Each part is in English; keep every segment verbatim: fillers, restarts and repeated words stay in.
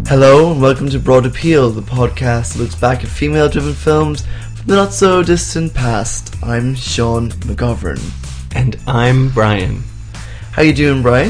Hello and welcome to Broad Appeal, the podcast that looks back at female-driven films from the not-so-distant past. I'm Sean McGovern. And I'm Brian. How you doing, Brian?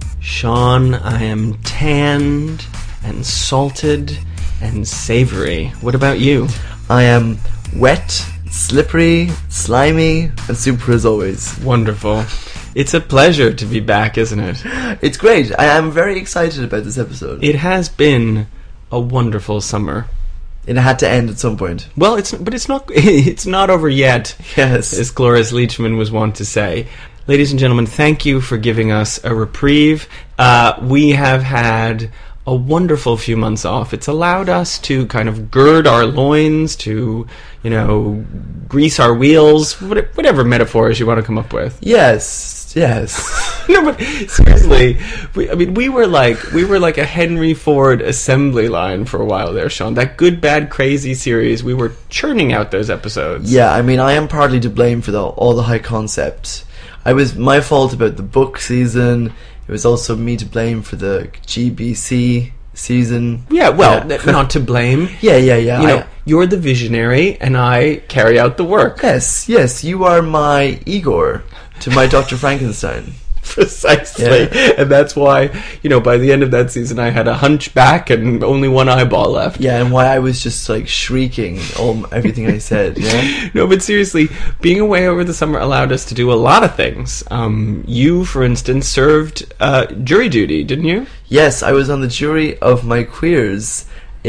Sean, I am tanned and salted and savoury. What about you? I am wet, slippery, slimy, and super as always. Wonderful. It's a pleasure to be back, isn't it? It's great. I am very excited about this episode. It has been a wonderful summer. It had to end at some point. Well, it's but it's not it's not over yet. Yes. As Cloris Leachman was wont to say. Ladies and gentlemen, thank you for giving us a reprieve. Uh, we have had a wonderful few months off. It's allowed us to kind of gird our loins, to, you know, grease our wheels, whatever metaphors you want to come up with. Yes, yes. No, but seriously, we, I mean, we were like we were like a Henry Ford assembly line for a while there, Sean. That Good, Bad, Crazy series, we were churning out those episodes. Yeah, I mean, I am partly to blame for the, all the high concept. It was my fault about the book season. It was also me to blame for the G B C season. Yeah, well, yeah. Not to blame. Yeah, yeah, yeah. You know, I, you're the visionary, and I carry out the work. Yes, yes. You are my Igor to my Doctor Frankenstein. Precisely. Yeah. And that's why, you know, by the end of that season, I had a hunchback and only one eyeball left. Yeah, and why I was just, like, shrieking all everything I said, yeah? No, but seriously, being away over the summer allowed us to do a lot of things. Um, you, for instance, served uh, jury duty, didn't you? Yes, I was on the jury of my queers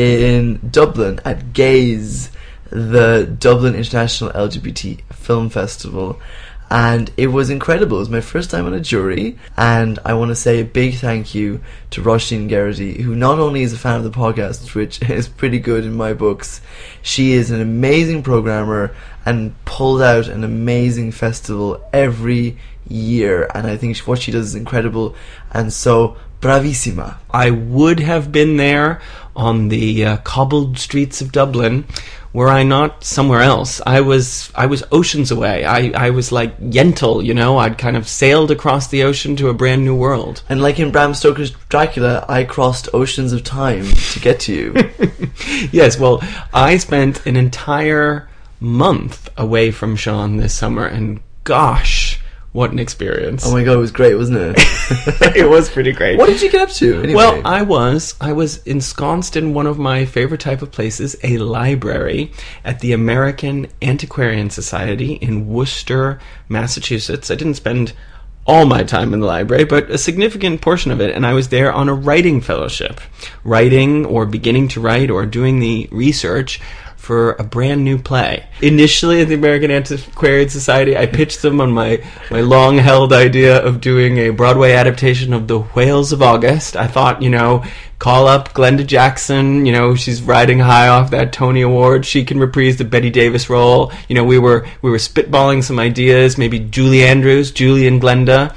in Dublin at Gaze, the Dublin International L G B T Film Festival. And it was incredible. It was my first time on a jury, and I want to say a big thank you to Roisin Geraghty, who not only is a fan of the podcast, which is pretty good in my books, she is an amazing programmer and pulled out an amazing festival every year, and I think what she does is incredible, and so bravissima. I would have been there on the uh, cobbled streets of Dublin. Were I not somewhere else? I was I was oceans away. I, I was like Yentl, you know? I'd kind of sailed across the ocean to a brand new world. And like in Bram Stoker's Dracula, I crossed oceans of time to get to you. Yes, well, I spent an entire month away from Sean this summer, and gosh, what an experience. Oh my god, it was great, wasn't it? It was pretty great. What did you get up to, anyway? Well, I was I was ensconced in one of my favorite type of places, a library at the American Antiquarian Society in Worcester, Massachusetts. I didn't spend all my time in the library, but a significant portion of it, and I was there on a writing fellowship, writing or beginning to write or doing the research for a brand new play. Initially at the American Antiquarian Society, I pitched them on my, my long-held idea of doing a Broadway adaptation of The Whales of August. I thought, you know, call up Glenda Jackson, you know, she's riding high off that Tony Award. She can reprise the Bette Davis role. You know, we were we were spitballing some ideas, maybe Julie Andrews, Julie and Glenda.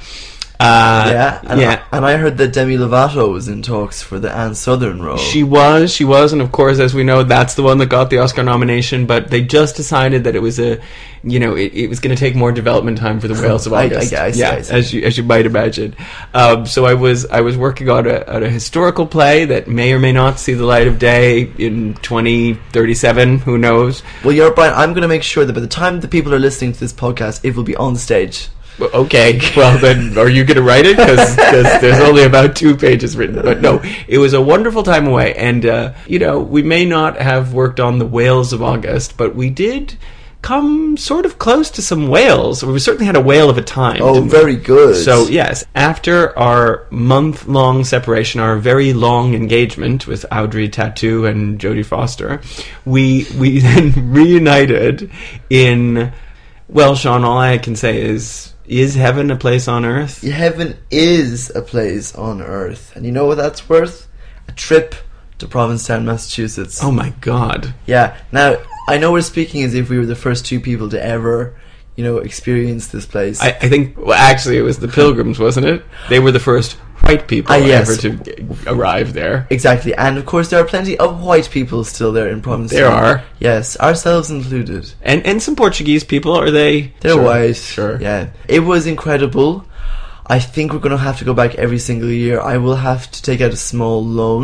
Uh, yeah, and, yeah. I, and I heard that Demi Lovato was in talks for the Anne Southern role. She was, she was, and of course, as we know, that's the one that got the Oscar nomination, but they just decided that it was a, you know, it, it was going to take more development time for The Whales of August. I, I, I see, yeah, I see. as you as you might imagine. Um, so I was I was working on a, on a historical play that may or may not see the light of day in twenty thirty-seven, who knows. Well, you're Brian, I'm going to make sure that by the time the people are listening to this podcast, it will be on stage. Okay, well then, are you going to write it? Because there's only about two pages written. But no, it was a wonderful time away. And, uh, you know, we may not have worked on The Whales of August, but we did come sort of close to some whales. We certainly had a whale of a time. Oh, very good. So, yes, after our month-long separation, our very long engagement with Audrey Tautou and Jodie Foster, we we then reunited in, well, Sean, all I can say is... Is heaven a place on earth? Heaven is a place on earth. And you know what that's worth? A trip to Provincetown, Massachusetts. Oh my god. Yeah. Now, I know we're speaking as if we were the first two people to ever, you know, experience this place. I, I think, well, actually, it was the Pilgrims, wasn't it? They were the first white people uh, yes. ever to arrive there. Exactly. And, of course, there are plenty of white people still there in Provincetown. There are. Yes, ourselves included. And and some Portuguese people, are they? They're sure. white. Sure. Yeah. It was incredible. I think we're going to have to go back every single year. I will have to take out a small loan.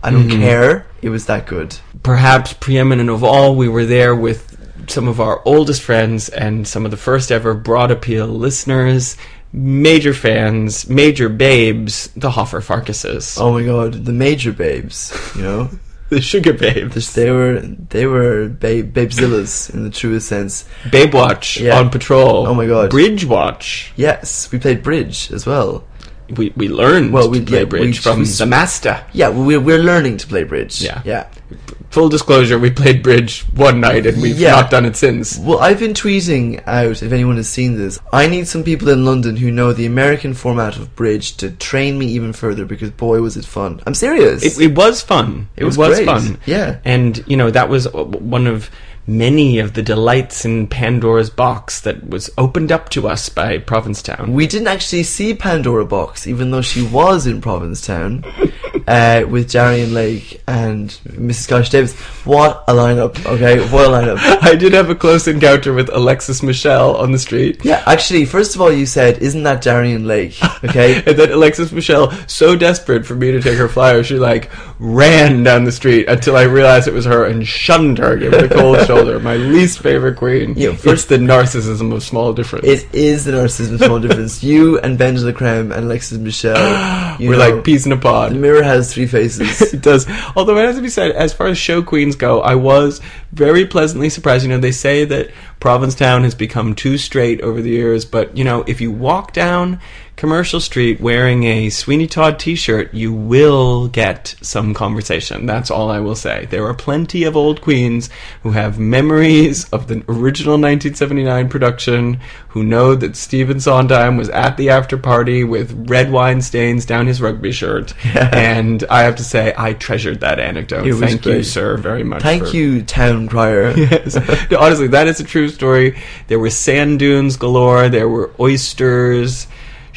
I don't Mhm. care. It was that good. Perhaps preeminent of all, we were there with some of our oldest friends and some of the first ever Broad Appeal listeners, major fans, major babes, the Hoffer Farkases. Oh my god, the major babes, you know? The Sugar Babes. They were they were babe babezillas in the truest sense. Babe Watch Yeah. on patrol. Oh my god. Bridge Watch. Yes, we played bridge as well. We we learned Well, we- to play yeah, bridge we- from we- the master. Yeah, we're we're learning to play bridge. Yeah. yeah. Full disclosure, we played bridge one night and we've Yeah. not done it since. Well, I've been tweeting out, if anyone has seen this, I need some people in London who know the American format of bridge to train me even further, because boy was it fun. I'm serious. It, it was fun. It was great. fun. Yeah. And, you know, that was w- one of many of the delights in Pandora's box that was opened up to us by Provincetown. We didn't actually see Pandora Box, even though she was in Provincetown, uh, with Jarian Lake and Missus Scottish Davis. What a lineup, okay? What a lineup. I did have a close encounter with Alexis Michelle on the street. Yeah, actually, first of all, you said, isn't that Jarian Lake, okay? And then Alexis Michelle, so desperate for me to take her flyer, she like ran down the street until I realized it was her and shunned her, gave her the cold shoulder. My least favorite queen. Yeah, It's first- the narcissism of small difference. It is the narcissism of small difference. You and Benja the Creme and Alexis Michelle, you We're know, like peas in a pod. the mirror has three faces. It does. Although it has to be said, as far as show queens go, I was very pleasantly surprised. You know, they say that Provincetown has become too straight over the years, but, you know, if you walk down Commercial Street wearing a Sweeney Todd t-shirt, you will get some conversation. That's all I will say. There are plenty of old queens who have memories of the original nineteen seventy-nine production, who know that Stephen Sondheim was at the after party with red wine stains down his rugby shirt. Yeah. And I have to say, I treasured that anecdote. It was Thank you, great. sir, very much. Thank for- you, town crier. Yes. No, honestly, that is a true story. There were sand dunes galore. There were oysters.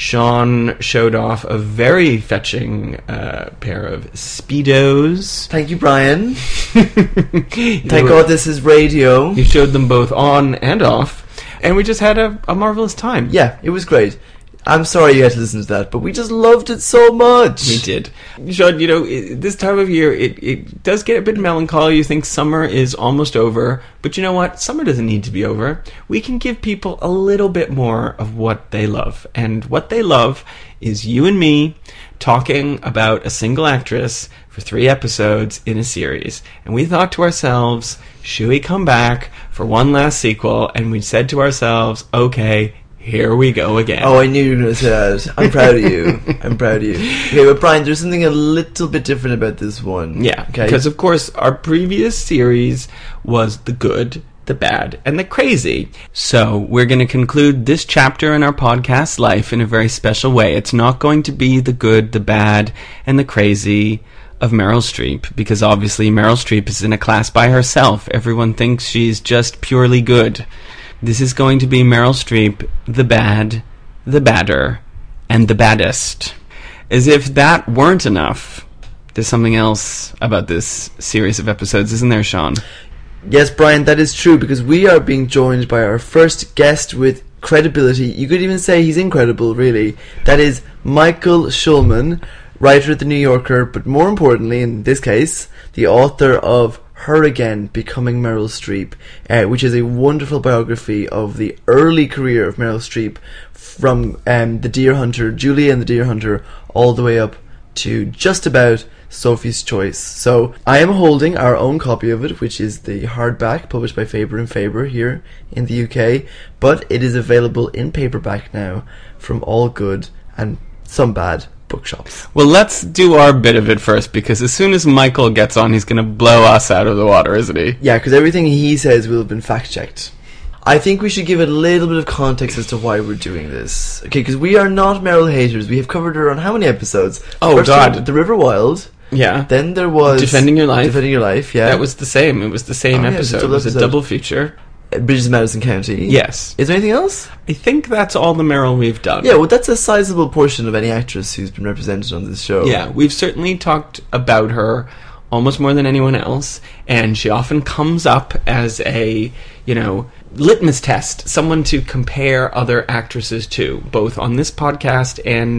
Sean showed off a very fetching uh, pair of Speedos. Thank you, Brian. They Thank were- God this is radio. He showed them both on and off. And we just had a, a marvelous time. Yeah, it was great. I'm sorry you had to listen to that, but we just loved it so much. We did. Sean, you know, i this time of year, it, it does get a bit melancholy. You think summer is almost over. But you know what? Summer doesn't need to be over. We can give people a little bit more of what they love. And what they love is you and me talking about a single actress for three episodes in a series. And we thought to ourselves, should we come back for one last sequel? And we said to ourselves, okay, here we go again. Oh, I knew you were going to say that. I'm proud of you. I'm proud of you. Okay, but Brian, there's something a little bit different about this one. Yeah, Okay. because of course our previous series was the good, the bad, and the crazy. So we're going to conclude this chapter in our podcast life in a very special way. It's not going to be the good, the bad, and the crazy of Meryl Streep, because obviously Meryl Streep is in a class by herself. Everyone thinks she's just purely good. This is going to be Meryl Streep, the bad, the badder, and the baddest. As if that weren't enough, there's something else about this series of episodes, isn't there, Sean? Yes, Brian, that is true, because we are being joined by our first guest with credibility. You could even say he's incredible, really. That is Michael Schulman, writer at The New Yorker, but more importantly, in this case, the author of Her Again, Becoming Meryl Streep, uh, which is a wonderful biography of the early career of Meryl Streep, from um, The Deer Hunter, Julia and the Deer Hunter, all the way up to just about Sophie's Choice. So I am holding our own copy of it, which is the hardback published by Faber and Faber here in the U K, but it is available in paperback now from all good and some bad bookshops. Well, let's do our bit of it first, because as soon as Michael gets on, he's going to blow us out of the water, isn't he? Yeah, because everything he says will have been fact checked. I think we should give it a little bit of context as to why we're doing this. Okay, because we are not Meryl haters. We have covered her on how many episodes? Oh, First God. one, The River Wild. Yeah. Then there was Defending Your Life. Defending Your Life, yeah. That was the same. It was the same Oh, yeah, it was a episode. double It was a episode. double feature. Uh, Bridges of Madison County. Yes. Is there anything else? I think that's all the Meryl we've done. Yeah, well, that's a sizable portion of any actress who's been represented on this show. Yeah, we've certainly talked about her almost more than anyone else, and she often comes up as a, you know, litmus test, someone to compare other actresses to, both on this podcast and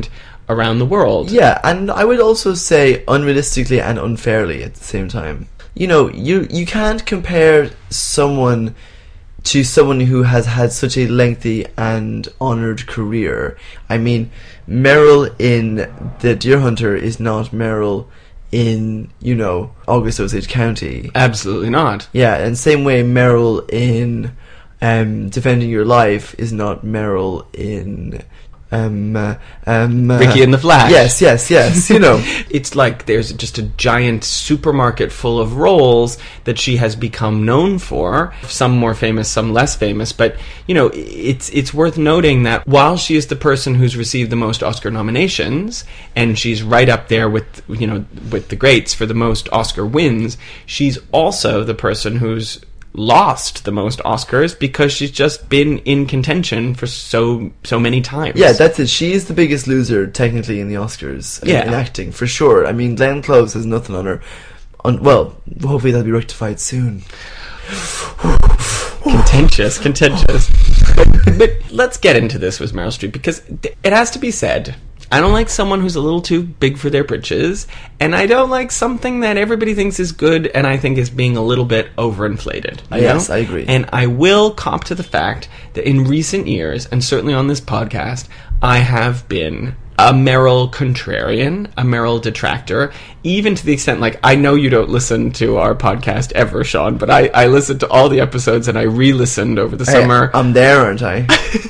around the world. Yeah, and I would also say unrealistically and unfairly at the same time. You know, you you can't compare someone to someone who has had such a lengthy and honoured career. I mean, Meryl in The Deer Hunter is not Meryl in, you know, August Osage County. Absolutely not. Yeah, and same way Meryl in um, Defending Your Life is not Meryl in... Um, uh, um, uh, Ricky and the Flash. Yes, yes, yes, you know. It's like there's just a giant supermarket full of roles that she has become known for, some more famous, some less famous, but, you know, it's it's worth noting that while she is the person who's received the most Oscar nominations, and she's right up there with, you know, with the greats for the most Oscar wins, she's also the person who's lost the most Oscars because she's just been in contention for so so many times. Yeah, that's it. She is the biggest loser technically in the Oscars. Yeah. in, in acting for sure. I mean, Glenn Close has nothing on her. On, well, hopefully that'll be rectified soon. contentious, contentious. but, but let's get into this with Meryl Streep because it has to be said. I don't like someone who's a little too big for their britches, and I don't like something that everybody thinks is good and I think is being a little bit overinflated. You yes, know? I agree. And I will cop to the fact that in recent years, and certainly on this podcast, I have been a Meryl contrarian, a Meryl detractor, even to the extent, like, I know you don't listen to our podcast ever, Sean, but I, I listened to all the episodes and I re-listened over the Hey, summer. I'm there, aren't I?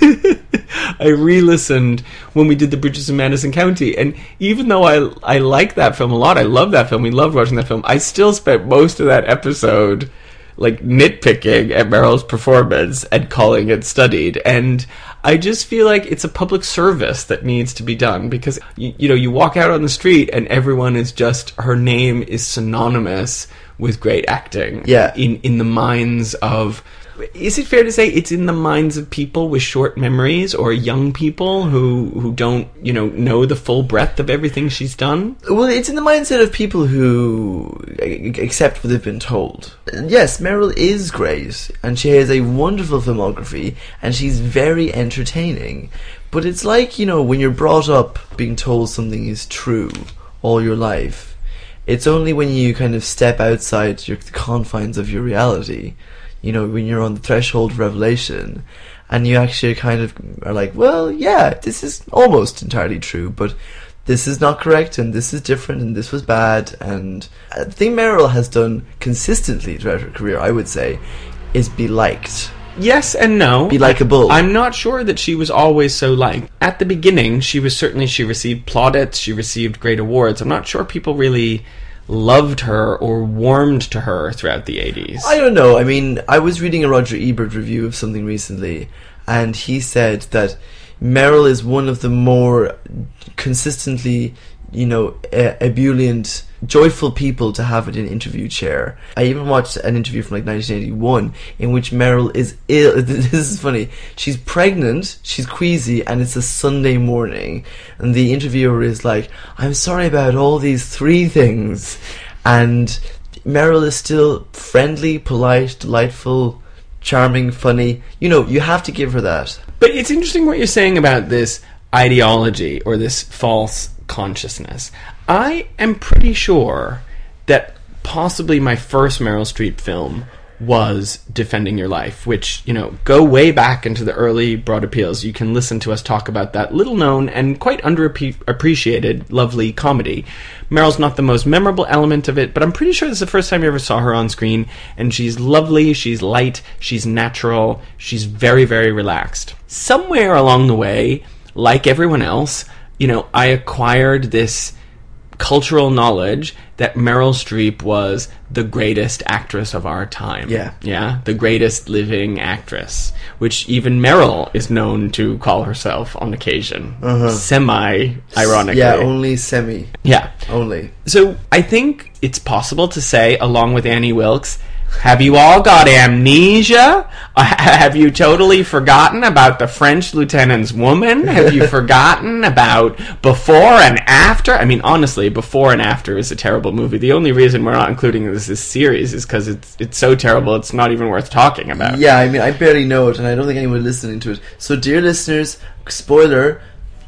I re-listened when we did The Bridges in Madison County, and even though I I like that film a lot, I love that film, we loved watching that film, I still spent most of that episode like nitpicking at Meryl's performance and calling it studied, and I just feel like it's a public service that needs to be done because you, you know, you walk out on the street and everyone is just, her name is synonymous with great acting. Yeah. In in the minds of, is it fair to say it's in the minds of people with short memories or young people who who don't, you know, know the full breadth of everything she's done? Well, it's in the mindset of people who accept what they've been told. Yes, Meryl is great, and she has a wonderful filmography, and she's very entertaining. But it's like, you know, when you're brought up being told something is true all your life, it's only when you kind of step outside your the confines of your reality, you know, when you're on the threshold of revelation, and you actually kind of are like, well, yeah, this is almost entirely true, but this is not correct, and this is different, and this was bad. And the thing Meryl has done consistently throughout her career, I would say, is be liked. Yes and no. Be likeable. I'm not sure that she was always so liked. At the beginning, she was certainly, she received plaudits, she received great awards. I'm not sure people really loved her or warmed to her throughout the eighties. I don't know. I mean, I was reading a Roger Ebert review of something recently, and he said that Meryl is one of the more consistently, you know, uh, ebullient, joyful people to have in an interview chair. I even watched an interview from like nineteen eighty-one in which Meryl is ill. This is funny. She's pregnant, she's queasy, and it's a Sunday morning. And the interviewer is like, I'm sorry about all these three things. And Meryl is still friendly, polite, delightful, charming, funny. You know, you have to give her that. But it's interesting what you're saying about this ideology or this false consciousness. I am pretty sure that possibly my first Meryl Streep film was Defending Your Life, which, you know, go way back into the early Broad Appeals. You can listen to us talk about that little known and quite underappreciated lovely comedy. Meryl's not the most memorable element of it, but I'm pretty sure this is the first time you ever saw her on screen, and she's lovely, she's light, she's natural, she's very, very relaxed. Somewhere along the way, like everyone else, you know, I acquired this cultural knowledge that Meryl Streep was the greatest actress of our time. Yeah. Yeah, the greatest living actress, which even Meryl is known to call herself on occasion. Uh-huh. Semi-ironically. Yeah, only semi. Yeah. Only. So I think it's possible to say, along with Annie Wilkes, have you all got amnesia? Uh, have you totally forgotten about the French lieutenant's woman? Have you forgotten about Before and After? I mean, honestly, Before and After is a terrible movie. The only reason we're not including this this series is because it's it's so terrible it's not even worth talking about. Yeah, I mean, I barely know it, and I don't think anyone listening to it. So, dear listeners, spoiler,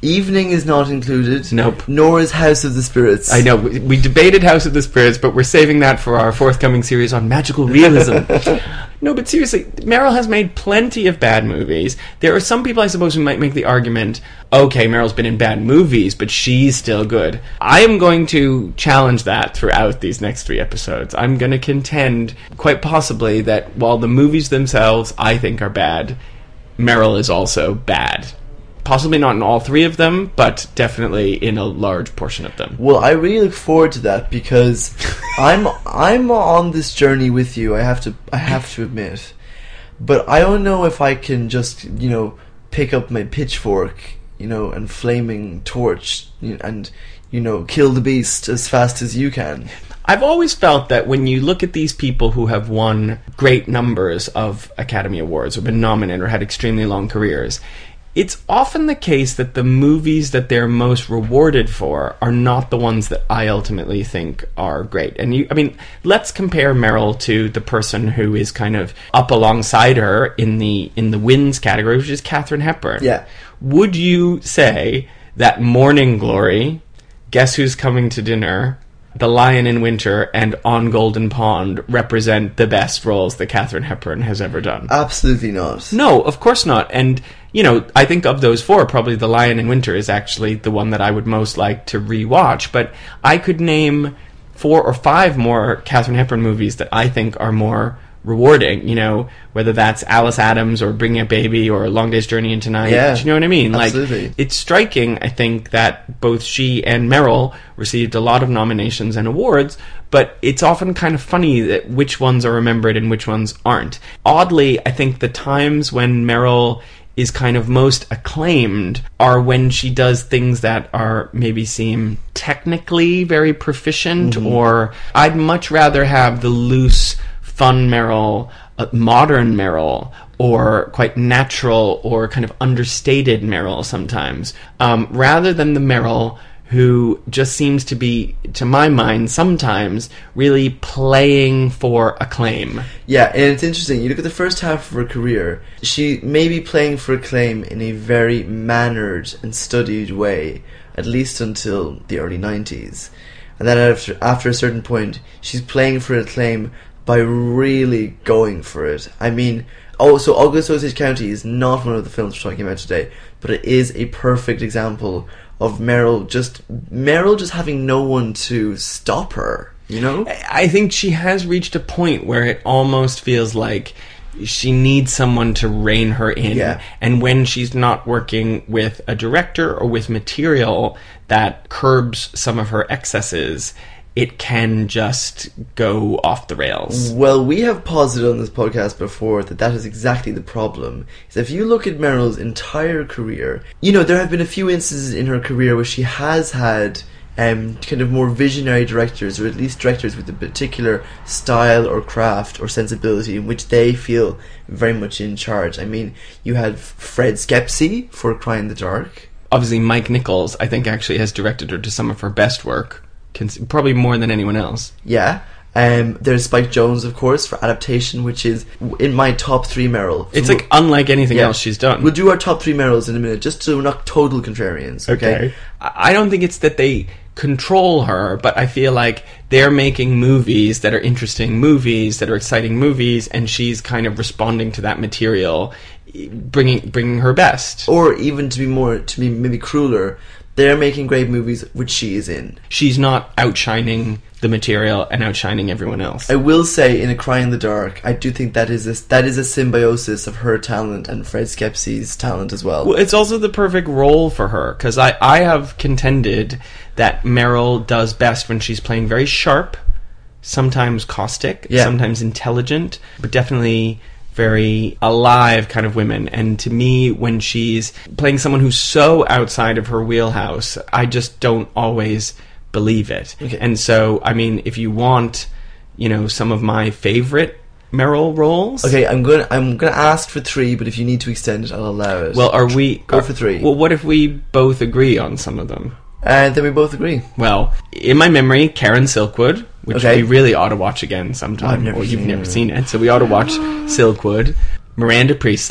Evening is not included. Nope. Nor is House of the Spirits. I know, we, we debated House of the Spirits, but we're saving that for our forthcoming series on magical realism. No, but seriously, Meryl has made plenty of bad movies. There are some people, I suppose, who might make the argument, okay, Meryl's been in bad movies, but she's still good. I am going to challenge that throughout these next three episodes. I'm going to contend, quite possibly, that while the movies themselves I think are bad, Meryl is also bad. Possibly not in all three of them, but definitely in a large portion of them. Well, I really look forward to that because I'm I'm on this journey with you. I have to I have to admit, but I don't know if I can just you know pick up my pitchfork, you know, and flaming torch, and you know kill the beast as fast as you can. I've always felt that when you look at these people who have won great numbers of Academy Awards or been nominated or had extremely long careers, it's often the case that the movies that they're most rewarded for are not the ones that I ultimately think are great. And you, I mean, let's compare Meryl to the person who is kind of up alongside her in the in the wins category, which is Katharine Hepburn. Yeah. Would you say that Morning Glory, Guess Who's Coming to Dinner, The Lion in Winter, and On Golden Pond represent the best roles that Katharine Hepburn has ever done? Absolutely not. No, of course not. And, you know, I think of those four, probably The Lion in Winter is actually the one that I would most like to rewatch. But I could name four or five more Katharine Hepburn movies that I think are more rewarding, you know, whether that's Alice Adams or Bringing a Baby or Long Day's Journey into Night. Yeah, do you know what I mean? absolutely. Like, it's striking, I think, that both she and Meryl received a lot of nominations and awards, but it's often kind of funny that which ones are remembered and which ones aren't. Oddly, I think the times when Meryl is kind of most acclaimed are when she does things that are maybe seem technically very proficient, mm-hmm. or I'd much rather have the loose, fun Meryl, uh, modern Meryl, or quite natural or kind of understated Meryl sometimes, um, rather than the Meryl who just seems to be, to my mind, sometimes really playing for acclaim. Yeah, and it's interesting. You look at the first half of her career, she may be playing for acclaim in a very mannered and studied way, at least until the early nineties. And then after, after a certain point, she's playing for acclaim by really going for it. I mean, oh, so August Osage County is not one of the films we're talking about today, but it is a perfect example of Meryl just Meryl just having no one to stop her, you know? I think she has reached a point where it almost feels like she needs someone to rein her in. Yeah. And when she's not working with a director or with material that curbs some of her excesses, it can just go off the rails. Well, we have posited on this podcast before that that is exactly the problem. Is if you look at Meryl's entire career, you know, there have been a few instances in her career where she has had um, kind of more visionary directors, or at least directors with a particular style or craft or sensibility in which they feel very much in charge. I mean, you had Fred Skepsey for Cry in the Dark. Obviously, Mike Nichols, I think, actually has directed her to some of her best work. Probably more than anyone else. Yeah. Um, there's Spike Jonze, of course, for Adaptation, which is in my top three Meryl. It's like unlike anything yeah. else she's done. We'll do our top three Meryls in a minute, just so we're not total contrarians. Okay? okay. I don't think it's that they control her, but I feel like they're making movies that are interesting movies, that are exciting movies, and she's kind of responding to that material, bringing bringing her best. Or even to be more, to be maybe crueler, they're making great movies which she is in. She's not outshining the material and outshining everyone else. I will say, in A Cry in the Dark, I do think that is a, that is a symbiosis of her talent and Fred Skepsey's talent as well. Well, it's also the perfect role for her, because I, I have contended that Meryl does best when she's playing very sharp, sometimes caustic, yeah. sometimes intelligent, but definitely very alive kind of women. And to me, when she's playing someone who's so outside of her wheelhouse, I just don't always believe it. Okay. And so, I mean, if you want, you know, some of my favorite Meryl roles. Okay, I'm going to I'm going to ask for three, but if you need to extend it, I'll allow it. Well, are we... Go are, for three. Well, what if we both agree on some of them? And uh, then we both agree. Well, in my memory, Karen Silkwood, which okay. we really ought to watch again sometime. I've never or you've seen never it. seen it, so we ought to watch Silkwood. Miranda Priestley,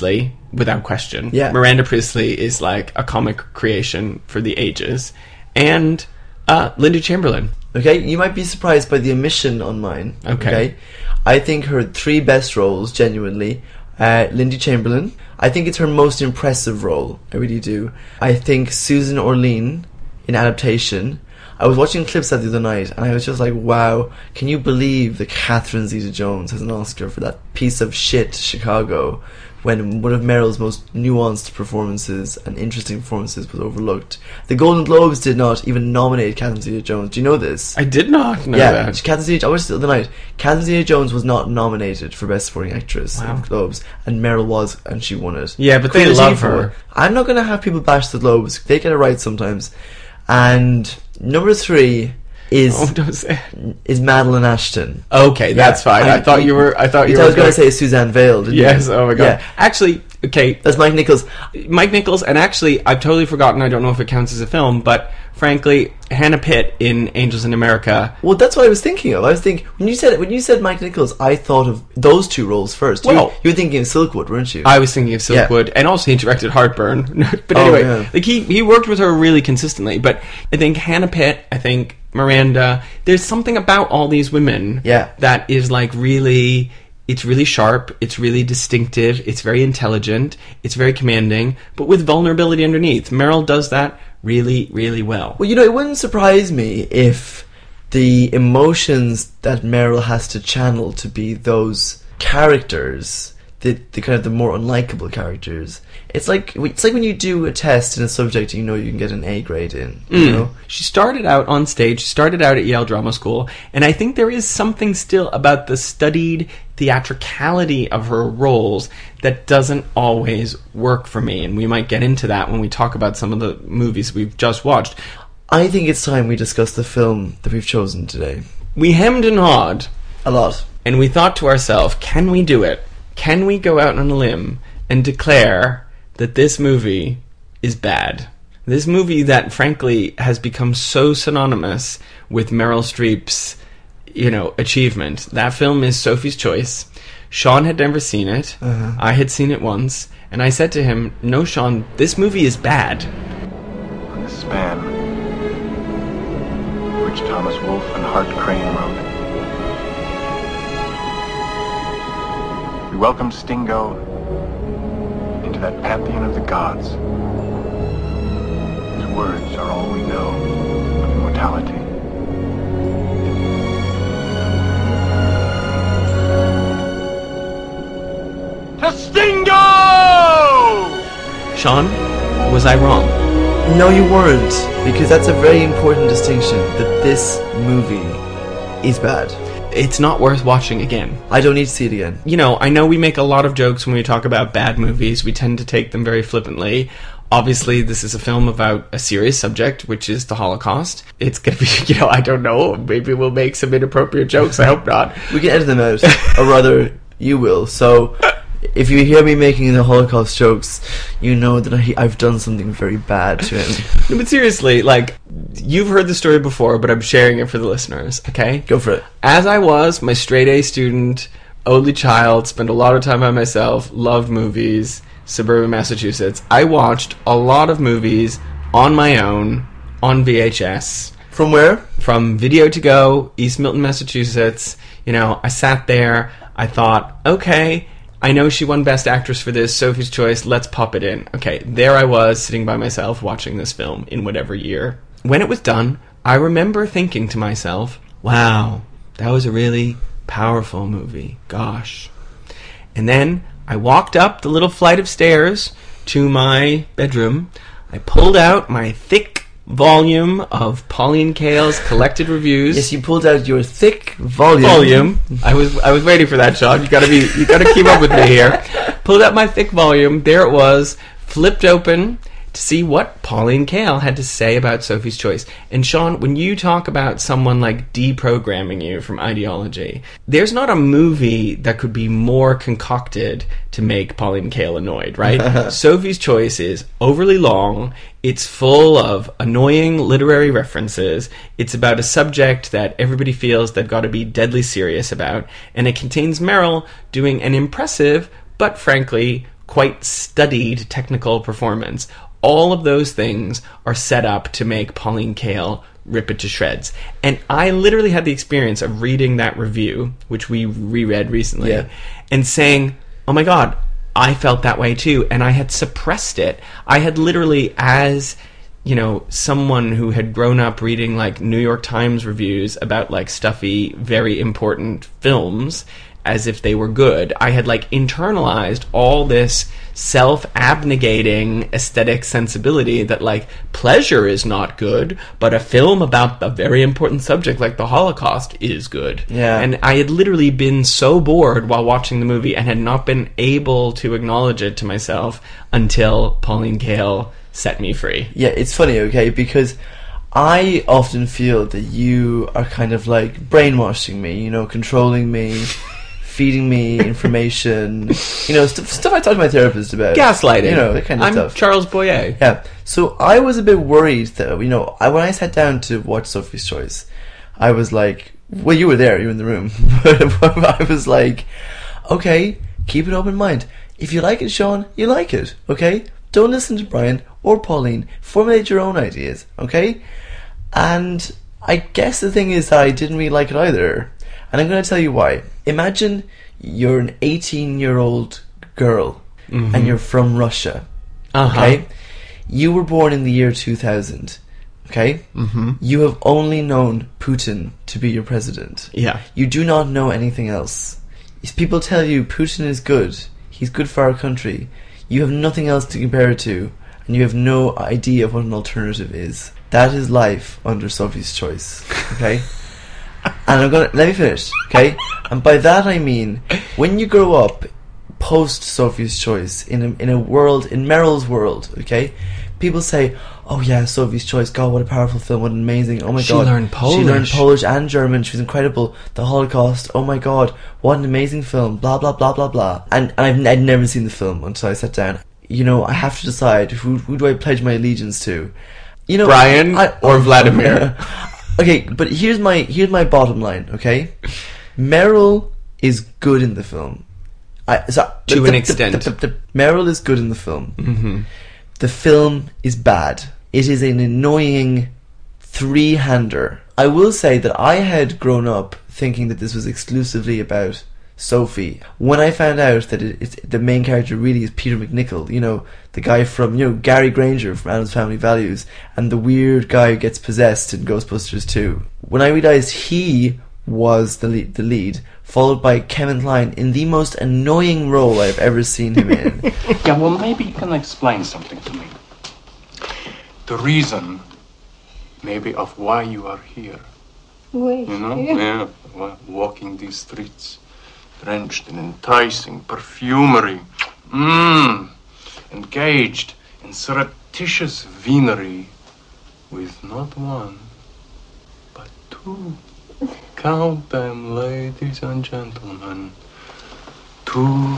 without question. Yeah. Miranda Priestley is like a comic creation for the ages. And uh, Linda Chamberlain. Okay, you might be surprised by the omission on mine. Okay. I think her three best roles, genuinely, uh, Lindy Chamberlain. I think it's her most impressive role. I really do. I think Susan Orlean in adaptation. I was watching clips of that the other night, and I was just like, wow, can you believe that Catherine Zeta-Jones has an Oscar for that piece of shit, Chicago, when one of Meryl's most nuanced performances and interesting performances was overlooked? The Golden Globes did not even nominate Catherine Zeta-Jones. Do you know this? I did not know yeah, that. Catherine Zeta, I watched it the other night. Catherine Zeta-Jones was not nominated for Best Supporting Actress Wow. in the Globes, and Meryl was, and she won it. Yeah, but they Credit love for her. it. I'm not going to have people bash the Globes. They get it right sometimes. And number three is Oh, don't say. is Madeline Ashton. Okay, that's fine. I, I- thought you were. I thought you You were thought I was going going to say Suzanne Vale, didn't Yes. you? Oh my god. Yeah. Actually, okay. That's Mike Nichols. Mike Nichols, and actually, I've totally forgotten. I don't know if it counts as a film, but frankly, Hannah Pitt in Angels in America. Well, that's what I was thinking of. I was thinking when you said when you said Mike Nichols, I thought of those two roles first. You, Well- you were thinking of Silkwood, weren't you? I was thinking of Silkwood, and also he directed Heartburn. But Oh, anyway, yeah. like he he worked with her really consistently. But I think Hannah Pitt, I think Miranda. There's something about all these women, Yeah. that is like really. It's really sharp, it's really distinctive, it's very intelligent, it's very commanding, but with vulnerability underneath. Meryl does that really, really well. Well, you know, it wouldn't surprise me if the emotions that Meryl has to channel to be those characters, the, the kind of the more unlikable characters. It's like it's like when you do a test in a subject you know you can get an A grade in. You Mm. know, She started out on stage, started out at Yale Drama School, and I think there is something still about the studied theatricality of her roles that doesn't always work for me, and we might get into that when we talk about some of the movies we've just watched. I think it's time we discuss the film that we've chosen today. We hemmed and hawed, A lot. and we thought to ourselves, can we do it? Can we go out on a limb and declare that this movie is bad? This movie that, frankly, has become so synonymous with Meryl Streep's, you know, achievement. That film is Sophie's Choice. Sean had never seen it. Uh-huh. I had seen it once. And I said to him, no, Sean, this movie is bad. On the span which Thomas Wolfe and Hart Crane wrote. We welcome Stingo into that pantheon of the gods. His words are all we know of immortality. To Stingo! Sean, was I wrong? No, you weren't, because that's a very important distinction. That this movie is bad. It's not worth watching again. I don't need to see it again. You know, I know we make a lot of jokes when we talk about bad movies. We tend to take them very flippantly. Obviously, this is a film about a serious subject, which is the Holocaust. It's going to be, you know, I don't know, maybe we'll make some inappropriate jokes. I hope not. We can edit them out, or rather, you will. So, if you hear me making the Holocaust jokes, you know that I, I've done something very bad to him. No, but seriously, like, you've heard the story before, but I'm sharing it for the listeners, okay? Go for it. As I was, my straight A student, only child, spent a lot of time by myself, loved movies, suburban Massachusetts, I watched a lot of movies on my own, on V H S. From where? From Video to Go, East Milton, Massachusetts. You know, I sat there, I thought, okay, I know she won Best Actress for this, Sophie's Choice, let's pop it in. Okay, there I was, sitting by myself, watching this film in whatever year. When it was done, I remember thinking to myself, wow, that was a really powerful movie. Gosh. And then I walked up the little flight of stairs to my bedroom. I pulled out my thick volume of Pauline Kael's collected reviews. Yes, you pulled out your thick volume. Volume. I was I was waiting for that, Sean. You gotta be you gotta keep up with me here. Pulled out my thick volume. There it was, flipped open to see what Pauline Kael had to say about Sophie's Choice. And Sean, when you talk about someone like deprogramming you from ideology, there's not a movie that could be more concocted to make Pauline Kael annoyed, right? Sophie's Choice is overly long. It's full of annoying literary references. It's about a subject that everybody feels they've got to be deadly serious about. And it contains Meryl doing an impressive, but frankly, quite studied technical performance. All of those things are set up to make Pauline Kael rip it to shreds. And I literally had the experience of reading that review, which we reread recently, Yeah. and saying, oh my God, I felt that way too. And I had suppressed it. I had literally, as, you know, someone who had grown up reading like New York Times reviews about like stuffy, very important films as if they were good, I had like internalized all this self-abnegating aesthetic sensibility that like pleasure is not good, but a film about a very important subject like the Holocaust is good. Yeah. And I had literally been so bored while watching the movie and had not been able to acknowledge it to myself until Pauline Kael set me free. Yeah, it's funny, okay, because I often feel that you are kind of like brainwashing me, you know, controlling me, feeding me information, you know, stuff, stuff I talk to my therapist about. Gaslighting. You know, that kind of I'm stuff. Charles Boyer. Yeah. So I was a bit worried that, you know, I, when I sat down to watch Sophie's Choice, I was like, well, you were there, you were in the room, but I was like, okay, keep an open mind. If you like it, Sean, you like it, okay? Don't listen to Brian or Pauline. Formulate your own ideas, okay? And I guess the thing is that I didn't really like it either. And I'm going to tell you why. Imagine you're an eighteen-year-old girl, Mm-hmm. and you're from Russia, Uh-huh. okay? You were born in the year two thousand, okay? Mm-hmm. You have only known Putin to be your president. Yeah. You do not know anything else. If people tell you Putin is good, he's good for our country, you have nothing else to compare it to, and you have no idea what an alternative is. That is life under Sophie's Choice, okay? And I'm gonna let me finish, okay? And by that I mean, when you grow up post Sophie's Choice in a, in a world, in Meryl's world, okay? People say, "Oh yeah, Sophie's Choice. God, what a powerful film! What an amazing! Oh my She God, learned She learned Polish. Polish and German. She was incredible. The Holocaust. Oh my God, what an amazing film! Blah blah blah blah blah." And, and I've, I'd never seen the film until I sat down. You know, I have to decide who who do I pledge my allegiance to? You know, Brian I- or Vladimir? Okay, but here's my here's my bottom line. Okay, Meryl is good in the film. I, so, To an extent. Meryl is good in the film. Mm-hmm. The film is bad. It is an annoying three-hander. I will say that I had grown up thinking that this was exclusively about Sophie. When I found out that it, it's, the main character really is Peter McNichol, you know, the guy from, you know, Gary Granger from Addams Family Values, and the weird guy who gets possessed in Ghostbusters two. When I realised he was the lead, the lead, followed by Kevin Kline in the most annoying role I've ever seen him in. Yeah, well, maybe you can explain something to me. The reason, maybe, of why you are here. Wait. You know? Yeah. wa- Walking these streets, drenched in enticing perfumery. Mmm. Engaged in surreptitious venery with not one, but two. Count them, ladies and gentlemen. Two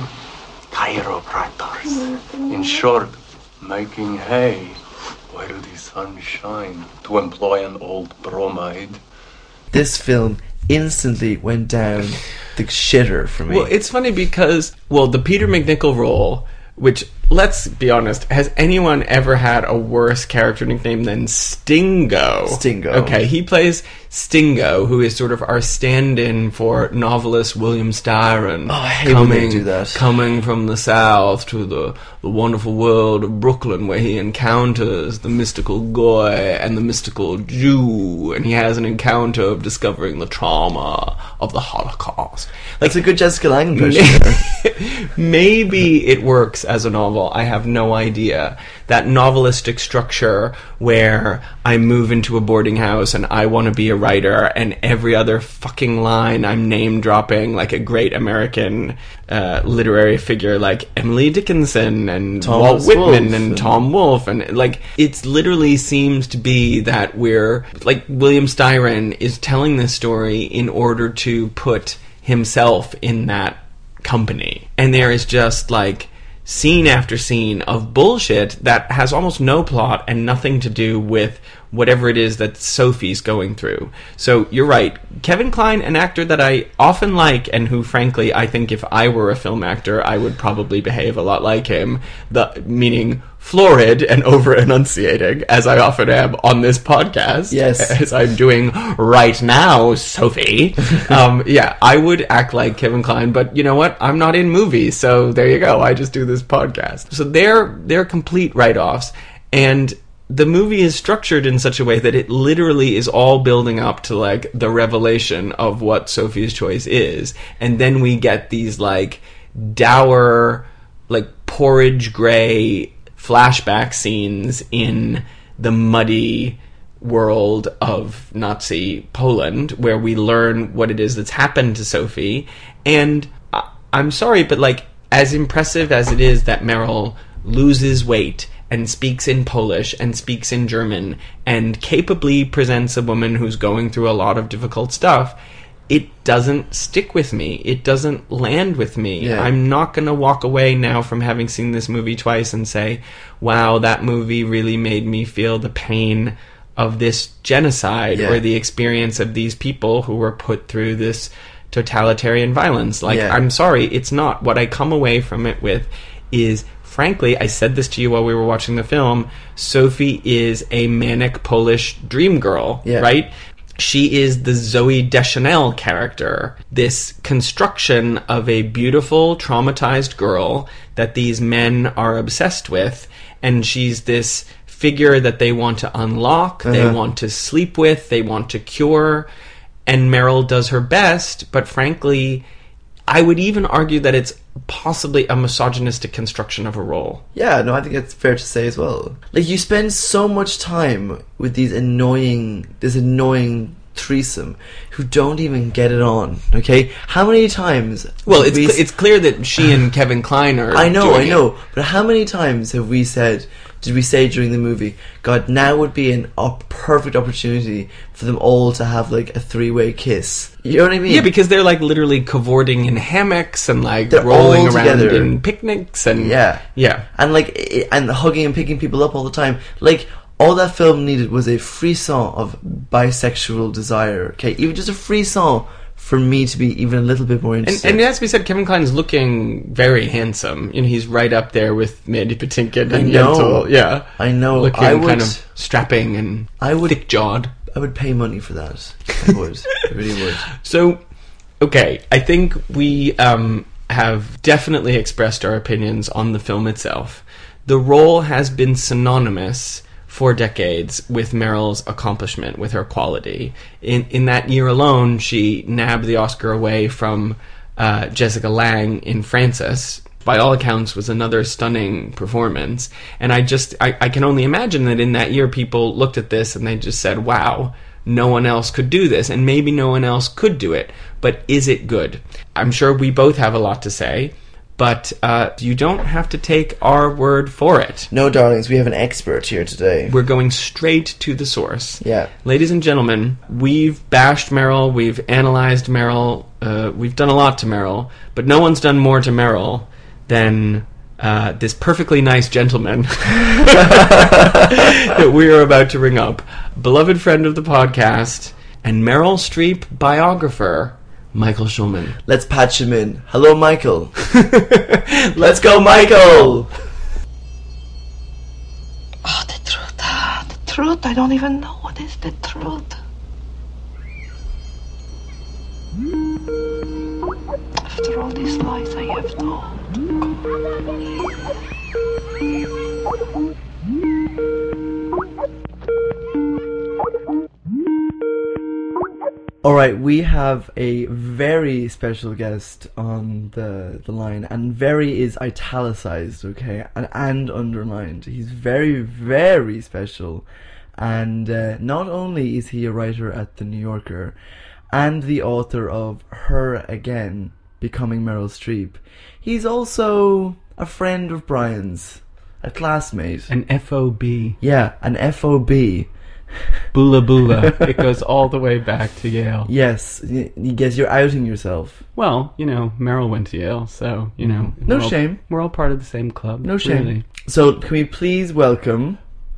chiropractors. In short, making hay while the sun shines, to employ an old bromide. This film instantly went down the shitter for me. Well, it's funny because, well, the Peter McNichol role, which, let's be honest, has anyone ever had a worse character nickname than Stingo? Stingo. Okay, he plays Stingo, who is sort of our stand-in for novelist William Styron. Oh, I hate when they do that. Coming from the south to the, the wonderful world of Brooklyn, where he encounters the mystical Goy and the mystical Jew, and he has an encounter of discovering the trauma of the Holocaust. That's a good Jessica Lange impression there. Maybe it works as a novel. I have no idea. That novelistic structure where I move into a boarding house and I want to be a writer, and every other fucking line I'm name dropping like a great American uh, literary figure like Emily Dickinson and Thomas Walt Whitman Wolfe and and- Tom Wolfe, and like it literally seems to be that we're like William Styron is telling this story in order to put himself in that company, and there is just like scene after scene of bullshit that has almost no plot and nothing to do with whatever it is that Sophie's going through. So you're right. Kevin Kline, an actor that I often like, and who, frankly, I think if I were a film actor, I would probably behave a lot like him, the meaning florid and over-enunciating, as I often am on this podcast. Yes. As I'm doing right now, Sophie. um, yeah, I would act like Kevin Kline, but you know what? I'm not in movies, so there you go. I just do this podcast. So they're, they're complete write-offs, and the movie is structured in such a way that it literally is all building up to, like, the revelation of what Sophie's Choice is. And then we get these, like, dour, like, porridge gray flashback scenes in the muddy world of Nazi Poland, where we learn what it is that's happened to Sophie. And I- I'm sorry, but, like, as impressive as it is that Meryl loses weight and speaks in Polish and speaks in German and capably presents a woman who's going through a lot of difficult stuff, it doesn't stick with me. It doesn't land with me. Yeah. I'm not going to walk away now from having seen this movie twice and say, wow, that movie really made me feel the pain of this genocide Yeah. or the experience of these people who were put through this totalitarian violence. Like, Yeah. I'm sorry, it's not. What I come away from it with is, frankly, I said this to you while we were watching the film, Sophie is a manic Polish dream girl, Yeah. right? She is the Zoe Deschanel character, this construction of a beautiful, traumatized girl that these men are obsessed with, and she's this figure that they want to unlock, they Uh-huh. want to sleep with, they want to cure, and Meryl does her best, but frankly, I would even argue that it's possibly a misogynistic construction of a role. Yeah, no, I think it's fair to say as well. Like, you spend so much time with these annoying, this annoying threesome who don't even get it on, okay? How many times... Well, have it's we cl- it's clear that she and Kevin Kline are I know, doing I it. know, but how many times have we said, did we say during the movie, God, now would be an, a perfect opportunity for them all to have, like, a three-way kiss. You know what I mean? Yeah, because they're like literally cavorting in hammocks and like They're rolling all around together. in picnics and Yeah. yeah. And like, i- and hugging and picking people up all the time. Like, all that film needed was a frisson of bisexual desire. Okay, even just a frisson for me to be even a little bit more And, interested. and it has to be said, Kevin Kline's looking very handsome. You know, he's right up there with Mandy Patinkin I and know. Yentl. Yeah, I know. looking I would, kind of strapping and I would, thick jawed. I would pay money for that. I would. I really would. So, okay, I think we um, have definitely expressed our opinions on the film itself. The role has been synonymous for decades with Meryl's accomplishment, with her quality. In in that year alone, she nabbed the Oscar away from uh, Jessica Lange in Frances. By all accounts, was another stunning performance. And I just, I, I can only imagine that in that year, people looked at this and they just said, wow, no one else could do this, and maybe no one else could do it. But is it good? I'm sure we both have a lot to say, but uh, you don't have to take our word for it. No, darlings, we have an expert here today. We're going straight to the source. Yeah. Ladies and gentlemen, we've bashed Meryl, we've analyzed Meryl, uh, we've done a lot to Meryl, but no one's done more to Meryl than uh, this perfectly nice gentleman that we are about to ring up. Beloved friend of the podcast and Meryl Streep biographer, Michael Schulman. Let's patch him in. Hello, Michael. Let's go, Michael! Oh, the truth. Ah, the truth. I don't even know what is the truth. After all these lies I have told. Alright, we have a very special guest on the the line, and very is italicized, okay, and, and underlined. He's very, very special, and uh, not only is he a writer at The New Yorker, and the author of Her Again, Becoming Meryl Streep, he's also a friend of Brian's, a classmate. An F O B. Yeah, an F O B. Bula Bula. It goes all the way back to Yale. Yes, y- you guess you're outing yourself. Well, you know, Meryl went to Yale, so, you know. No we're all- shame. We're all part of the same club. No shame. Really. So, can we please welcome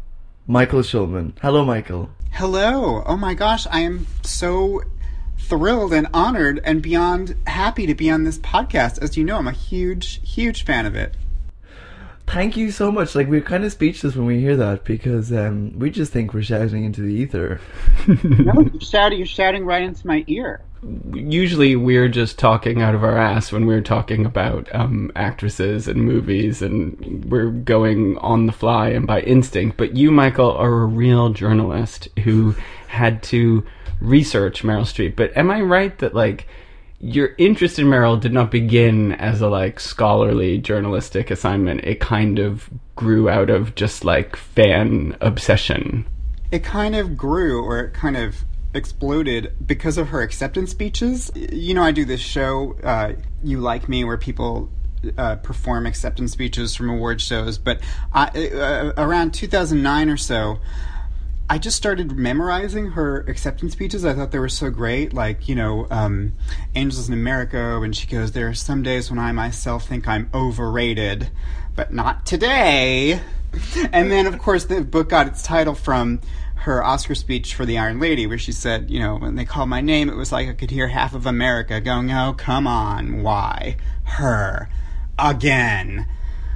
Michael Schulman. Hello, Michael. Hello. Oh my gosh, I am so thrilled and honored and beyond happy to be on this podcast. As you know, I'm a huge, huge fan of it. Thank you so much. Like, we're kind of speechless when we hear that because um, we just think we're shouting into the ether. No, you're shouting, you're shouting right into my ear. Usually we're just talking out of our ass when we're talking about um, actresses and movies, and we're going on the fly and by instinct. But you, Michael, are a real journalist who had to research Meryl Streep. But am I right that, like, your interest in Meryl did not begin as a, like, scholarly journalistic assignment? It kind of grew out of just, like, fan obsession. It kind of grew, or it kind of exploded because of her acceptance speeches. You know, I do this show, uh, You Like Me, where people uh, perform acceptance speeches from award shows. But I, uh, around two thousand nine or so, I just started memorizing her acceptance speeches. I thought they were so great. Like, you know, um, Angels in America, when she goes, "There are some days when I myself think I'm overrated, but not today." And then, of course, the book got its title from her Oscar speech for The Iron Lady, where she said, you know, when they called my name, it was like I could hear half of America going, "Oh, come on, why? Her. Again."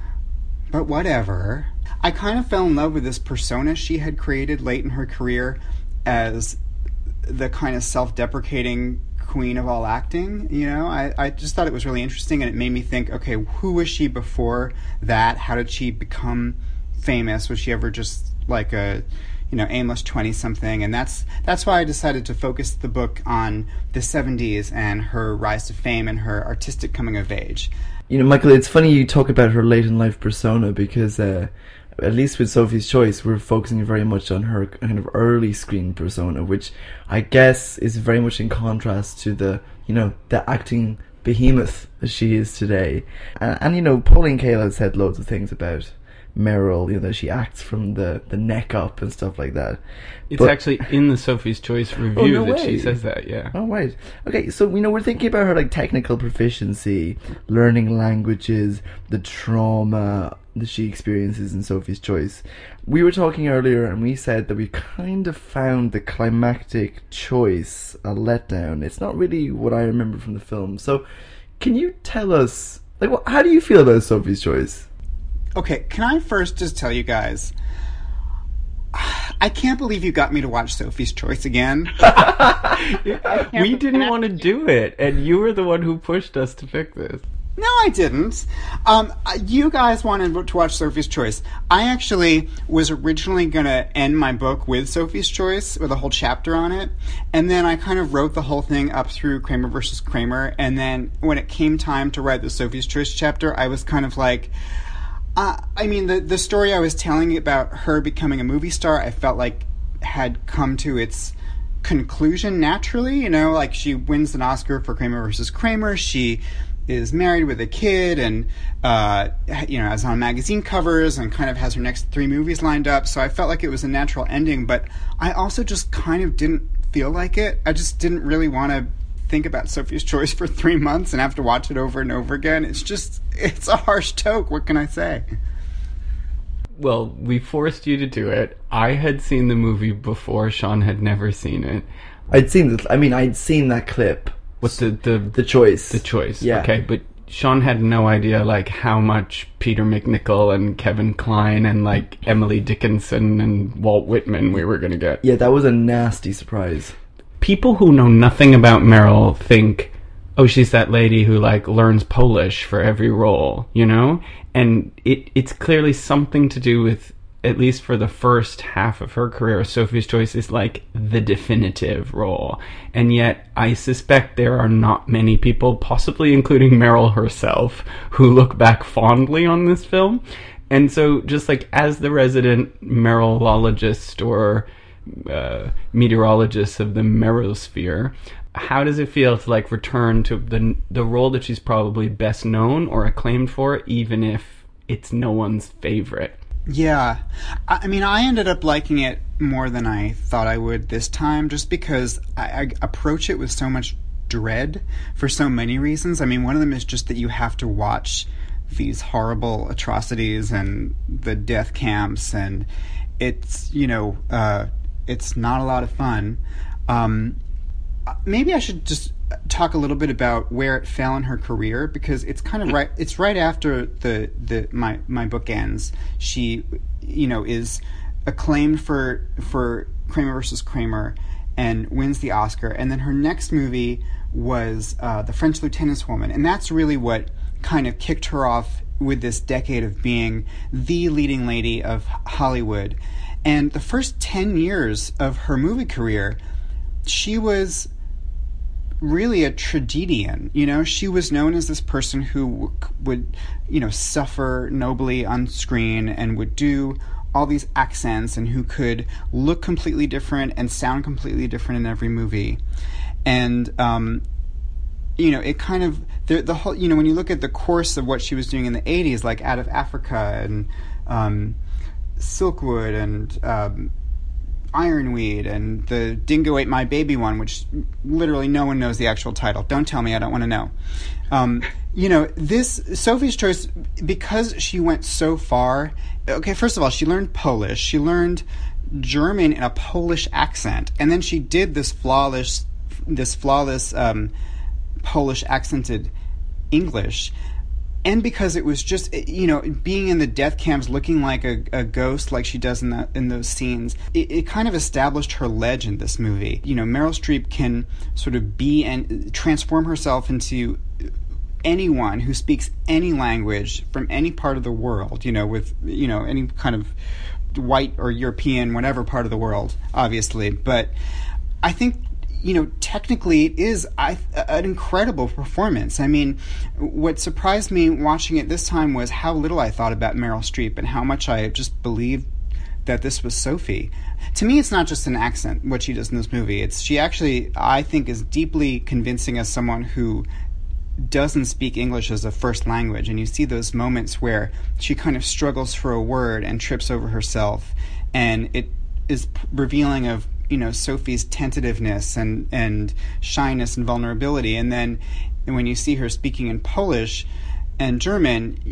But whatever. I kind of fell in love with this persona she had created late in her career as the kind of self-deprecating queen of all acting. You know, I, I just thought it was really interesting, and it made me think, okay, who was she before that? How did she become famous? Was she ever just like a, you know, aimless twenty-something? And that's that's why I decided to focus the book on the seventies and her rise to fame and her artistic coming of age. You know, Michael, it's funny you talk about her late-in-life persona because, uh, at least with Sophie's Choice, we're focusing very much on her kind of early screen persona, which I guess is very much in contrast to the, you know, the acting behemoth as she is today. And, and you know, Pauline Kael has said loads of things about Meryl, you know, that she acts from the, the neck up and stuff like that. It's but, actually in the Sophie's Choice review oh, no that way. she says that, yeah. Oh, right. Okay, so, you know, we're thinking about her, like, technical proficiency, learning languages, the trauma that she experiences in Sophie's Choice. We were talking earlier and we said that we kind of found the climactic choice a letdown. It's not really what I remember from the film. So, can you tell us, like, what, how do you feel about Sophie's Choice? Okay, can I first just tell you guys, I can't believe you got me to watch Sophie's Choice again. We didn't want to do it, and you were the one who pushed us to pick this. No, I didn't. Um, you guys wanted to watch Sophie's Choice. I actually was originally going to end my book with Sophie's Choice, with a whole chapter on it, and then I kind of wrote the whole thing up through Kramer versus Kramer, and then when it came time to write the Sophie's Choice chapter, I was kind of like, Uh, I mean, the the story I was telling about her becoming a movie star, I felt like had come to its conclusion naturally. You know, like she wins an Oscar for Kramer versus Kramer. She is married with a kid and, uh, you know, is on magazine covers and kind of has her next three movies lined up. So I felt like it was a natural ending, but I also just kind of didn't feel like it. I just didn't really want to think about Sophie's Choice for three months and have to watch it over and over again. It's just, it's a harsh toke. What can I say? Well, we forced you to do it. I had seen the movie before. Sean had never seen it. I'd seen the, I mean, I'd seen that clip. What's the, the The Choice. The Choice. Yeah. Okay, but Sean had no idea, like, how much Peter McNichol and Kevin Kline and, like, Emily Dickinson and Walt Whitman we were going to get. Yeah, that was a nasty surprise. People who know nothing about Meryl think, oh, she's that lady who, like, learns Polish for every role, you know? And it it's clearly something to do with, at least for the first half of her career, Sophie's Choice is, like, the definitive role. And yet, I suspect there are not many people, possibly including Meryl herself, who look back fondly on this film. And so, just, like, as the resident Merylologist or Uh, meteorologist of the Merylosphere, how does it feel to, like, return to the the role that she's probably best known or acclaimed for, even if it's no one's favorite? Yeah. I, I mean, I ended up liking it more than I thought I would this time, just because I, I approach it with so much dread for so many reasons. I mean, one of them is just that you have to watch these horrible atrocities and the death camps, and it's, you know, uh, it's not a lot of fun. Um, maybe I should just talk a little bit about where it fell in her career, because it's kind of right. It's right after the the my my book ends. She, you know, is acclaimed for for Kramer versus Kramer and wins the Oscar. And then her next movie was uh, The French Lieutenant's Woman, and that's really what kind of kicked her off with this decade of being the leading lady of Hollywood. And the first ten years of her movie career, she was really a tragedian. You know, she was known as this person who would, you know, suffer nobly on screen and would do all these accents, and who could look completely different and sound completely different in every movie. And, um, you know, it kind of, the, the whole, you know, when you look at the course of what she was doing in the eighties, like Out of Africa and um, Silkwood and um, Ironweed and the Dingo Ate My Baby one, which literally no one knows the actual title. Don't tell me, I don't want to know. Um, you know, this, Sophie's Choice, because she went so far, okay, first of all, she learned Polish, she learned German in a Polish accent, and then she did this flawless, this flawless um, Polish accented English. And because it was just, you know, being in the death camps looking like a, a ghost like she does in, the, in those scenes, it, it kind of established her ledge in this movie. You know, Meryl Streep can sort of be and transform herself into anyone who speaks any language from any part of the world, you know, with, you know, any kind of white or European, whatever part of the world, obviously. But I think, you know, technically it is I, an incredible performance. I mean, what surprised me watching it this time was how little I thought about Meryl Streep and how much I just believed that this was Sophie. To me, it's not just an accent, what she does in this movie. It's she actually, I think, is deeply convincing as someone who doesn't speak English as a first language. And you see those moments where she kind of struggles for a word and trips over herself. And it is revealing of, you know, Sophie's tentativeness and, and shyness and vulnerability. And then when you see her speaking in Polish and German,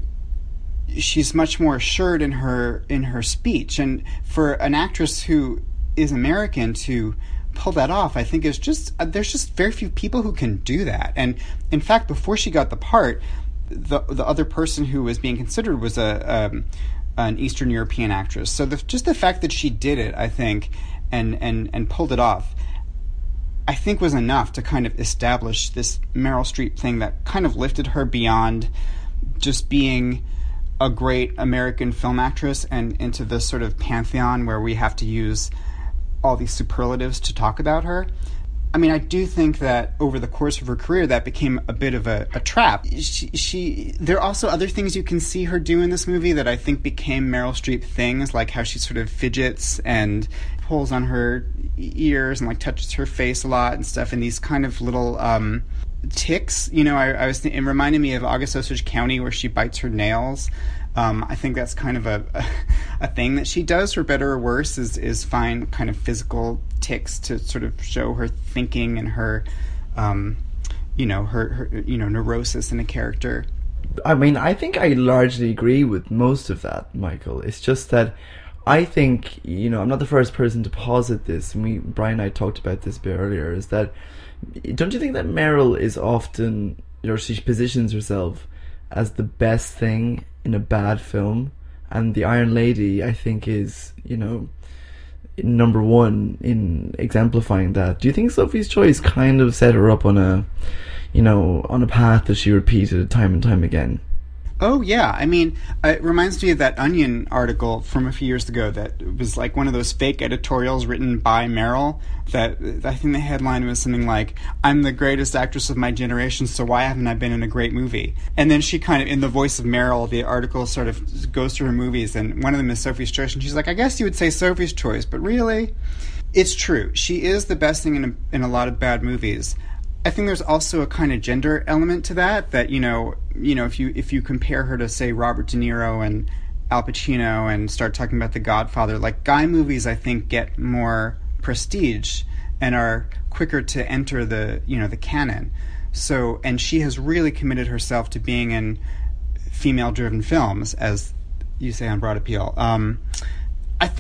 she's much more assured in her in her speech. And for an actress who is American to pull that off, I think is just, uh, there's just very few people who can do that. And in fact, before she got the part, the the other person who was being considered was a um, an Eastern European actress. So the, just the fact that she did it, I think, and, and, and pulled it off, I think was enough to kind of establish this Meryl Streep thing that kind of lifted her beyond just being a great American film actress and into this sort of pantheon where we have to use all these superlatives to talk about her. I mean, I do think that over the course of her career, that became a bit of a, a trap. She, she, there are also other things you can see her do in this movie that I think became Meryl Streep things, like how she sort of fidgets and pulls on her ears and like touches her face a lot and stuff, and these kind of little um, ticks. You know, I, I was th- it reminded me of August Osage County, where she bites her nails. Um, I think that's kind of a, a a thing that she does, for better or worse, is is find kind of physical tics to sort of show her thinking and her, um, you know, her, her you know neurosis in a character. I mean, I think I largely agree with most of that, Michael. It's just that I think, you know, I'm not the first person to posit this, and we, Brian and I talked about this a bit earlier, is that, don't you think that Meryl is often, you know, she positions herself as the best thing in a bad film, and The Iron Lady, I think, is, you know, number one in exemplifying that. Do you think Sophie's Choice kind of set her up on a, you know, on a path that she repeated time and time again? Oh, yeah. I mean, it reminds me of that Onion article from a few years ago that was like one of those fake editorials written by Meryl. That I think the headline was something like, "I'm the greatest actress of my generation, so why haven't I been in a great movie?" And then she kind of, in the voice of Meryl, the article sort of goes through her movies, and one of them is Sophie's Choice, and she's like, "I guess you would say Sophie's Choice, but really?" It's true. She is the best thing in a, in a lot of bad movies. I think there's also a kind of gender element to that, that, you know, you know, if you if you compare her to, say, Robert De Niro and Al Pacino and start talking about The Godfather, like, guy movies, I think, get more prestige and are quicker to enter the, you know, the canon. So, and she has really committed herself to being in female-driven films, as you say on Broad Appeal. Um, I think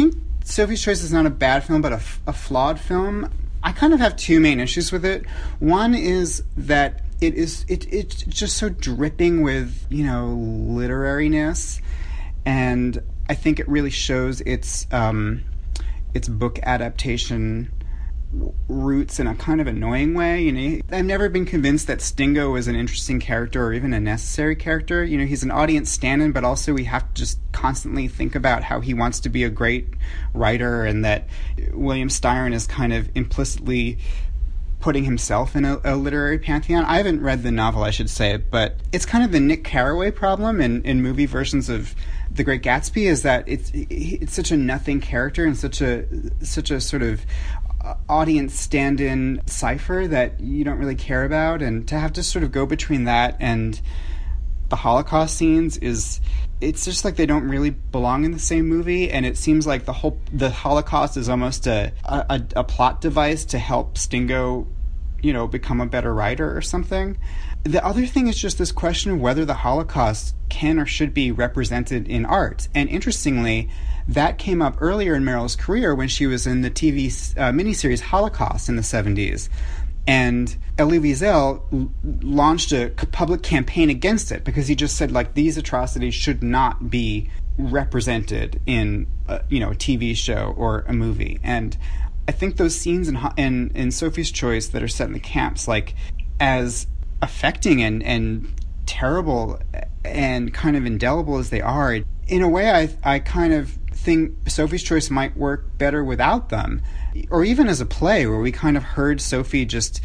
Sophie's Choice is not a bad film, but a, a flawed film. I kind of have two main issues with it. One is that it is it it's just so dripping with, you know, literariness, and I think it really shows its um, its book adaptation roots in a kind of annoying way. You know, I've never been convinced that Stingo is an interesting character or even a necessary character. You know, he's an audience stand-in, but also we have to just constantly think about how he wants to be a great writer, and that William Styron is kind of implicitly putting himself in a, a literary pantheon. I haven't read the novel, I should say, but it's kind of the Nick Carraway problem in, in movie versions of The Great Gatsby, is that it's it's such a nothing character and such a such a sort of audience stand-in cipher that you don't really care about, and to have to sort of go between that and the Holocaust scenes is, it's just like they don't really belong in the same movie, and it seems like the whole the Holocaust is almost a a, a plot device to help Stingo, you know, become a better writer or something. The other thing is just this question of whether the Holocaust can or should be represented in art, and interestingly, that came up earlier in Meryl's career when she was in the T V uh, miniseries Holocaust in the seventies. And Elie Wiesel l- launched a public campaign against it because he just said, like, these atrocities should not be represented in, a, you know, a T V show or a movie. And I think those scenes in, in, in Sophie's Choice that are set in the camps, like, as affecting and, and terrible and kind of indelible as they are, in a way I I kind of think Sophie's Choice might work better without them, or even as a play where we kind of heard Sophie just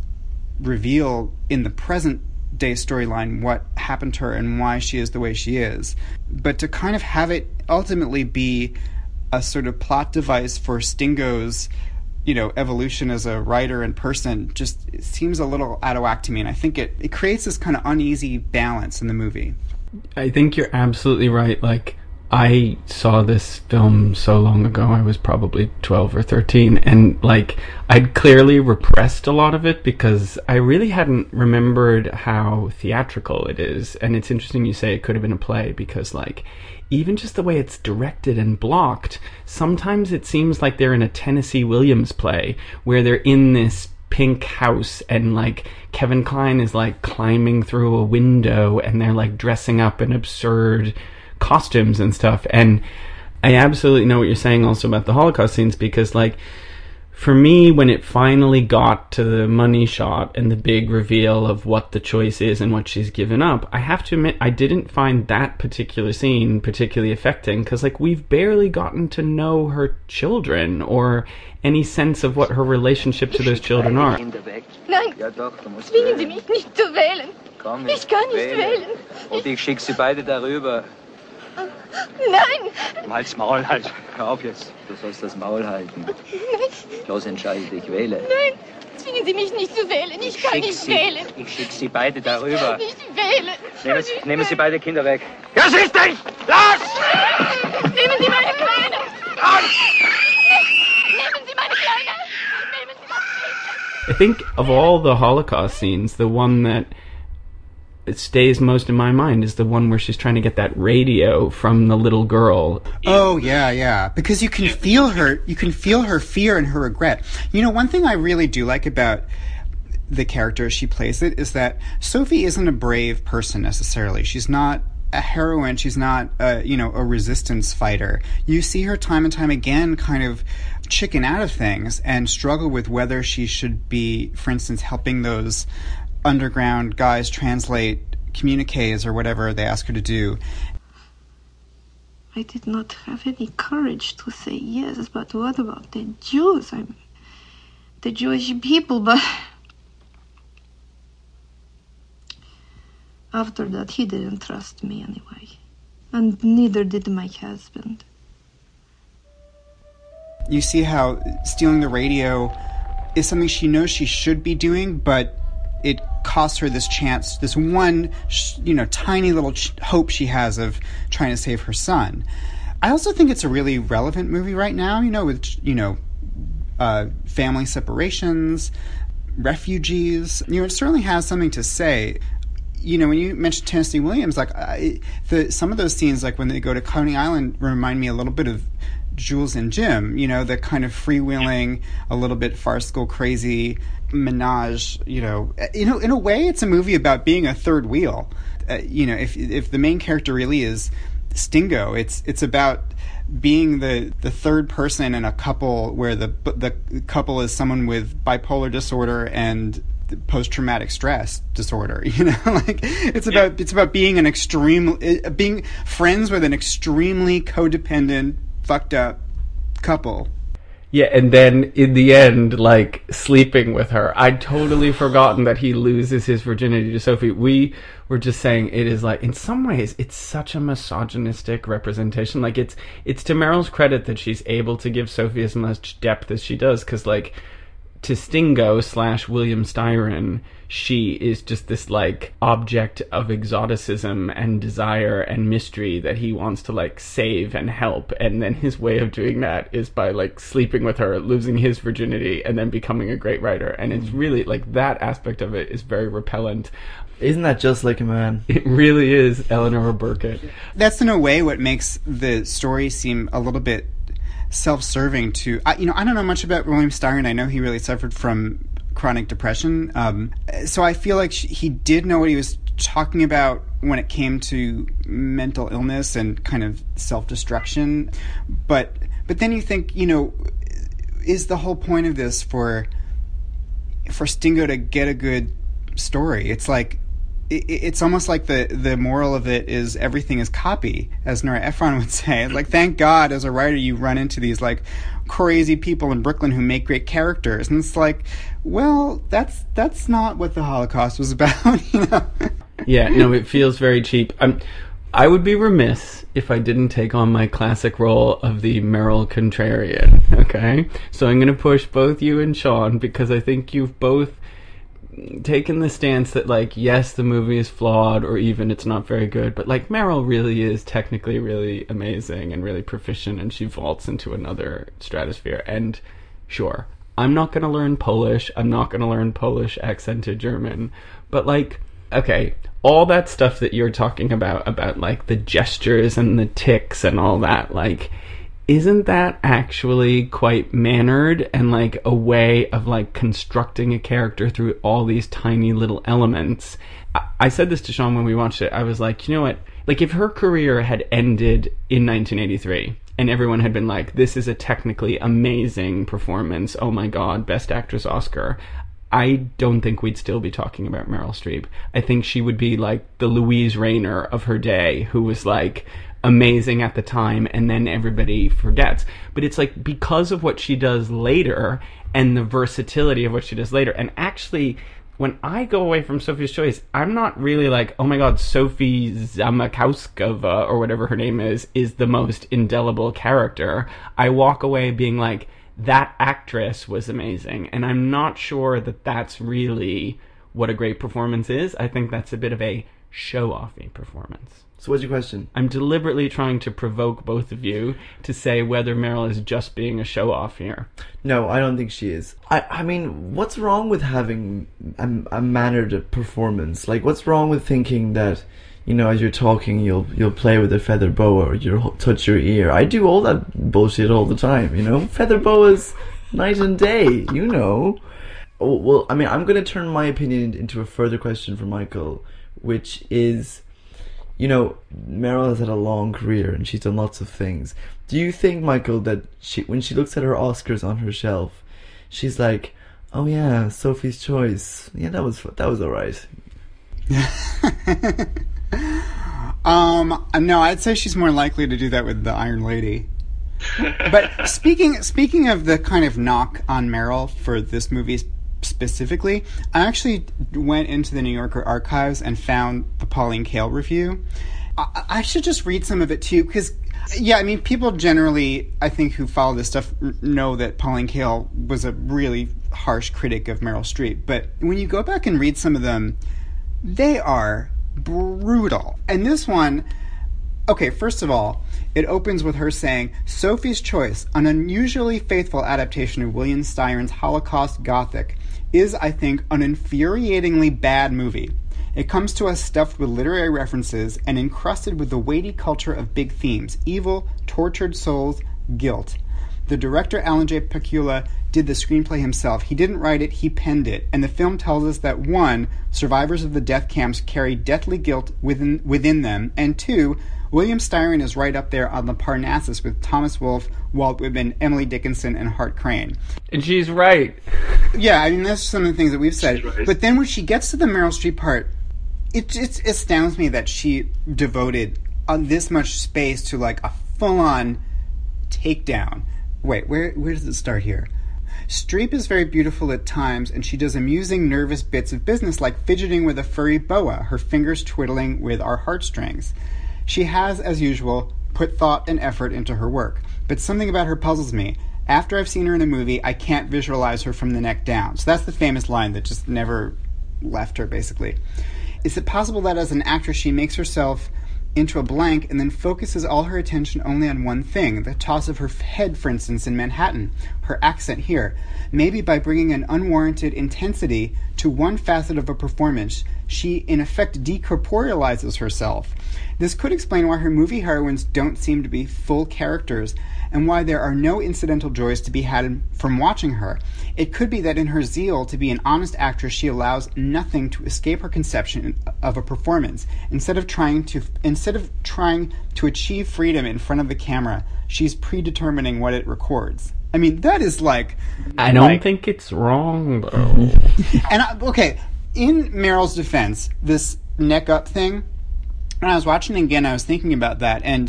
reveal in the present day storyline what happened to her and why she is the way she is. But to kind of have it ultimately be a sort of plot device for Stingo's, you know, evolution as a writer and person just seems a little out of whack to me, and I think it, it creates this kind of uneasy balance in the movie. I think you're absolutely right. Like, I saw this film so long ago, I was probably twelve or thirteen, and like I'd clearly repressed a lot of it because I really hadn't remembered how theatrical it is. And it's interesting you say it could have been a play, because like even just the way it's directed and blocked, sometimes it seems like they're in a Tennessee Williams play where they're in this pink house and like Kevin Kline is like climbing through a window and they're like dressing up in absurd costumes and stuff. And I absolutely know what you're saying also about the Holocaust scenes, because like for me, when it finally got to the money shot and the big reveal of what the choice is and what she's given up, I have to admit I didn't find that particular scene particularly affecting, because like we've barely gotten to know her children or any sense of what her relationship to those children are. Nein, zwingen Sie mich nicht zu wählen. Ich kann nicht wählen. Und ich schicke Sie beide darüber. Nein! Halt's Maul halt. Hör auf jetzt. Du sollst das Maul halten. Nein. Los, entscheide dich, wähle. Nein, zwingen Sie mich nicht zu wählen. Ich, ich kann nicht Sie, wählen. Ich schicke Sie beide darüber. Ich kann nicht wählen. Nehmen Sie, nehmen Sie beide Kinder weg. Ja, siehst du! Los! Nehmen Sie meine Kleine! Los! Nehmen Sie meine Kleine! Nehmen Sie meine I think of all the Holocaust scenes, the one that it stays most in my mind is the one where she's trying to get that radio from the little girl. Oh, yeah, yeah. Because you can feel her, you can feel her fear and her regret. You know, one thing I really do like about the character as she plays it is that Sophie isn't a brave person necessarily. She's not a heroine. She's not, a, you know, a resistance fighter. You see her time and time again kind of chicken out of things and struggle with whether she should be, for instance, helping those underground guys translate communiques or whatever they ask her to do. I did not have any courage to say yes, but what about the Jews? I'm the Jewish people, but after that he didn't trust me anyway, and neither did my husband. You see how stealing the radio is something she knows she should be doing, but it costs her this chance, this one, you know, tiny little ch- hope she has of trying to save her son. I also think it's a really relevant movie right now, you know, with, you know, uh, family separations, refugees. You know, it certainly has something to say. You know, when you mentioned Tennessee Williams, like, I, the some of those scenes, like when they go to Coney Island, remind me a little bit of Jules and Jim, you know, the kind of freewheeling, a little bit farcical, crazy menage, you know. You know, in a way, it's a movie about being a third wheel. Uh, you know, if if the main character really is Stingo, it's it's about being the, the third person in a couple where the the couple is someone with bipolar disorder and post-traumatic stress disorder. You know, like it's about it's about being an extreme being friends with an extremely codependent, fucked up couple. Yeah, and then in the end, like, sleeping with her. I'd totally forgotten that he loses his virginity to Sophie. We were just saying it is, like, in some ways, it's such a misogynistic representation. Like, it's it's to Meryl's credit that she's able to give Sophie as much depth as she does, because, like, to Stingo slash William Styron, she is just this, like, object of exoticism and desire and mystery that he wants to, like, save and help. And then his way of doing that is by, like, sleeping with her, losing his virginity, and then becoming a great writer. And it's really, like, that aspect of it is very repellent. Isn't that just like a man? It really is Eleanor Burkett. That's, in a way, what makes the story seem a little bit self-serving to, I, you know, I don't know much about William Styron. I know he really suffered from chronic depression. Um, so I feel like she, he did know what he was talking about when it came to mental illness and kind of self-destruction. But, but then you think, you know, is the whole point of this for, for Stingo to get a good story? It's like, it's almost like the, the moral of it is everything is copy, as Nora Ephron would say. Like, thank God, as a writer, you run into these, like, crazy people in Brooklyn who make great characters. And it's like, well, that's that's not what the Holocaust was about, you know? Yeah, no, it feels very cheap. Um, I would be remiss if I didn't take on my classic role of the Meryl contrarian, okay? So I'm going to push both you and Sean, because I think you've both taken the stance that, like, yes, the movie is flawed, or even it's not very good, but, like, Meryl really is technically really amazing and really proficient, and she vaults into another stratosphere. And sure, I'm not going to learn Polish, I'm not going to learn Polish accented German, but, like, okay, all that stuff that you're talking about, about, like, the gestures and the tics and all that, like, isn't that actually quite mannered and, like, a way of, like, constructing a character through all these tiny little elements? I, I said this to Sean when we watched it. I was like, you know what? Like, if her career had ended in nineteen eighty-three and everyone had been like, this is a technically amazing performance, oh my god, Best Actress Oscar, I don't think we'd still be talking about Meryl Streep. I think she would be, like, the Louise Rayner of her day, who was, like, amazing at the time, and then everybody forgets. But it's like, because of what she does later and the versatility of what she does later, and actually, when I go away from Sophie's Choice, I'm not really like, oh my god, Sophie Zamakowskova, or whatever her name is, is the most indelible character. I walk away being like, that actress was amazing, and I'm not sure that that's really what a great performance is. I think that's a bit of a show-offy performance. So what's your question? I'm deliberately trying to provoke both of you to say whether Meryl is just being a show-off here. No, I don't think she is. I, I mean, what's wrong with having a, a mannered performance? Like, what's wrong with thinking that, you know, as you're talking, you'll you'll play with a feather boa or you'll touch your ear? I do all that bullshit all the time, you know? Feather boas night and day, you know? Oh, well, I mean, I'm going to turn my opinion into a further question for Michael, which is, you know, Meryl has had a long career and she's done lots of things. Do you think, Michael, that she, when she looks at her Oscars on her shelf, she's like, oh yeah, Sophie's Choice, yeah, that was that was alright? um, no, I'd say she's more likely to do that with The Iron Lady. But speaking speaking of the kind of knock on Meryl for this movie specifically, I actually went into the New Yorker archives and found the Pauline Kael review. I, I should just read some of it too, because, yeah, I mean, people generally, I think, who follow this stuff know that Pauline Kael was a really harsh critic of Meryl Streep. But when you go back and read some of them, they are brutal. And this one, okay, first of all, it opens with her saying, Sophie's Choice, an unusually faithful adaptation of William Styron's Holocaust Gothic, is, I think, an infuriatingly bad movie. It comes to us stuffed with literary references and encrusted with the weighty culture of big themes: evil, tortured souls, Guilt. The director, Alan J. Pakula, did the screenplay himself. He didn't write it, he penned it. And the film tells us that, one, survivors of the death camps carry deathly guilt within within them, and two, William Styron is right up there on the Parnassus with Thomas Wolfe, Walt Whitman, Emily Dickinson, and Hart Crane. And she's right. Yeah, I mean, that's some of the things that we've said. Right. But then when she gets to the Meryl Streep part, it, it astounds me that she devoted uh, this much space to, like, a full-on takedown. Wait, where where does it start here? Streep is very beautiful at times, and she does amusing, nervous bits of business like fidgeting with a furry boa, her fingers twiddling with our heartstrings. She has, as usual, put thought and effort into her work, but something about her puzzles me. After I've seen her in a movie, I can't visualize her from the neck down. So that's the famous line that just never left her, basically. Is it possible that as an actress she makes herself into a blank and then focuses all her attention only on one thing, the toss of her head, for instance, in Manhattan, her accent here? Maybe by bringing an unwarranted intensity to one facet of a performance, she in effect decorporealizes herself. This could explain why her movie heroines don't seem to be full characters and why there are no incidental joys to be had from watching her. It could be that in her zeal to be an honest actress, she allows nothing to escape her conception of a performance. Instead of trying to instead of trying to achieve freedom in front of the camera, she's predetermining what it records. I mean, that is like... I don't like, think it's wrong, though. And, I, okay, in Meryl's defense, this neck up thing, when I was watching it again, I was thinking about that, and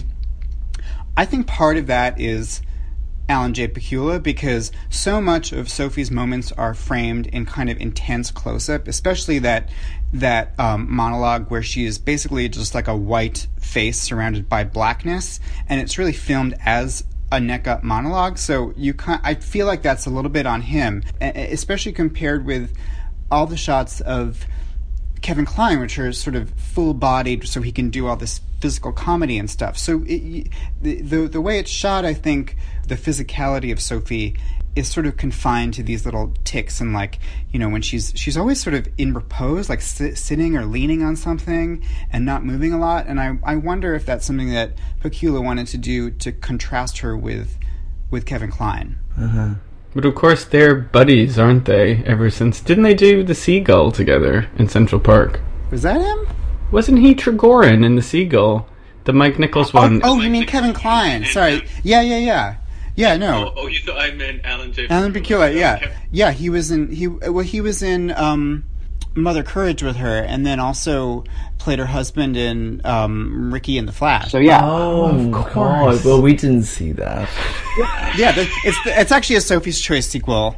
I think part of that is Alan J. Pakula, because so much of Sophie's moments are framed in kind of intense close-up, especially that that um, monologue where she is basically just like a white face surrounded by blackness, and it's really filmed as a neck-up monologue, so you can I feel like that's a little bit on him, especially compared with all the shots of Kevin Kline, which are sort of full-bodied, so he can do all this physical comedy and stuff. So it, the, the the way it's shot, I think, the physicality of Sophie is sort of confined to these little ticks, and like, you know, when she's she's always sort of in repose, like sit, sitting or leaning on something and not moving a lot. And I I wonder if that's something that Pakula wanted to do to contrast her with with Kevin Kline. Uh-huh. But of course they're buddies, aren't they? Ever since, didn't they do The Seagull together in Central Park? Was that him? Wasn't he Trigorin in The Seagull? The Mike Nichols one. Oh, oh you mean Kevin Kline? Sorry. Yeah, yeah, yeah. Yeah, no. Oh, oh you thought I meant Alan J. Alan Pakula, yeah. Yeah, he was in he well he was in um, Mother Courage with her, and then also played her husband in um, Ricky and the Flash. So yeah. Oh, of course. God. Well, we didn't see that. Yeah, the, it's the, it's actually a Sophie's Choice sequel.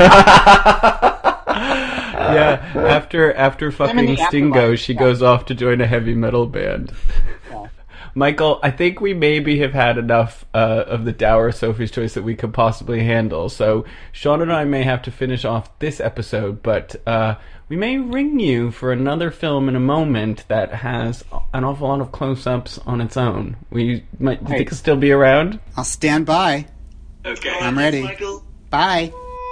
Yeah, after after fucking Stingo, she goes off to join a heavy metal band. Yeah. Michael, I think we maybe have had enough uh, of the dour Sophie's Choice that we could possibly handle. So Sean and I may have to finish off this episode, but uh, we may ring you for another film in a moment that has an awful lot of close-ups on its own. We might. Do you think it'll still be around? I'll stand by. Okay, I'm ready. Michael. Bye.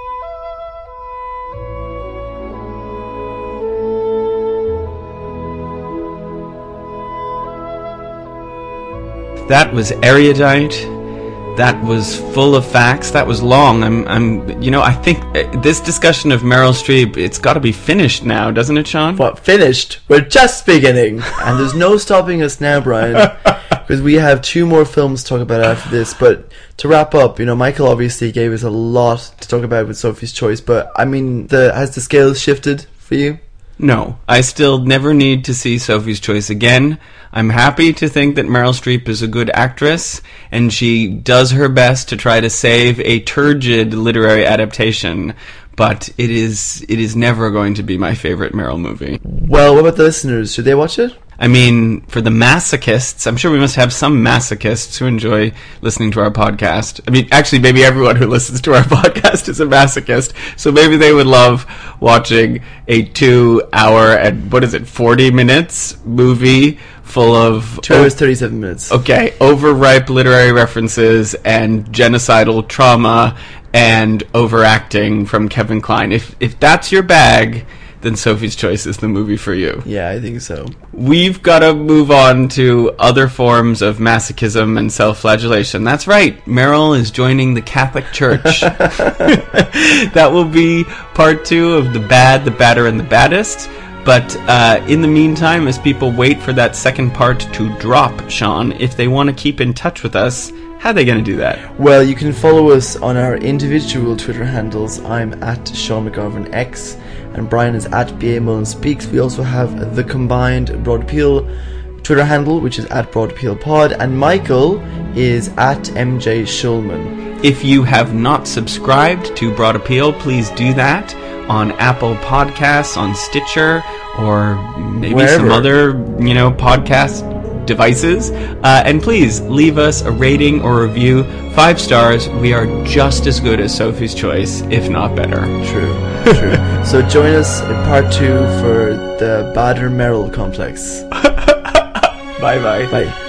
That was erudite. That was full of facts. That was long. I'm, I'm, you know, I think this discussion of Meryl Streep, it's got to be finished now, doesn't it, Sean? What, finished? We're just beginning. And there's no stopping us now, Brian, because we have two more films to talk about after this. But to wrap up, you know, Michael obviously gave us a lot to talk about with Sophie's Choice, but, I mean, the has the scales shifted for you? No, I still never need to see Sophie's Choice again. I'm happy to think that Meryl Streep is a good actress, and she does her best to try to save a turgid literary adaptation, but it is it is never going to be my favorite Meryl movie. Well, what about the listeners? Should they watch it? I mean, for the masochists, I'm sure we must have some masochists who enjoy listening to our podcast. I mean, actually, maybe everyone who listens to our podcast is a masochist, so maybe they would love watching a two-hour and, what is it, forty minutes movie full of... Two hours, thirty-seven minutes. Okay, overripe literary references and genocidal trauma and overacting from Kevin Kline. If if that's your bag, then Sophie's Choice is the movie for you. Yeah, I think so. We've got to move on to other forms of masochism and self-flagellation. That's right, Meryl is joining the Catholic Church. That will be part two of The Bad, the Badder, and the Baddest. But uh, in the meantime, as people wait for that second part to drop, Sean, if they want to keep in touch with us, how are they going to do that? Well, you can follow us on our individual Twitter handles. I'm at Sean McGovern X, and Brian is at B A Mullen Speaks. We also have the combined Broad Appeal Twitter handle, which is at Broad Appeal Pod, and Michael is at M J Schulman. If you have not subscribed to Broad Appeal, please do that on Apple Podcasts, on Stitcher, or maybe Wherever. some other, you know, podcast devices. Uh, and please leave us a rating or review. Five stars. We are just as good as Sophie's Choice, if not better. True, true. So join us in part two for the Badder Merrill complex. Bye-bye. Bye.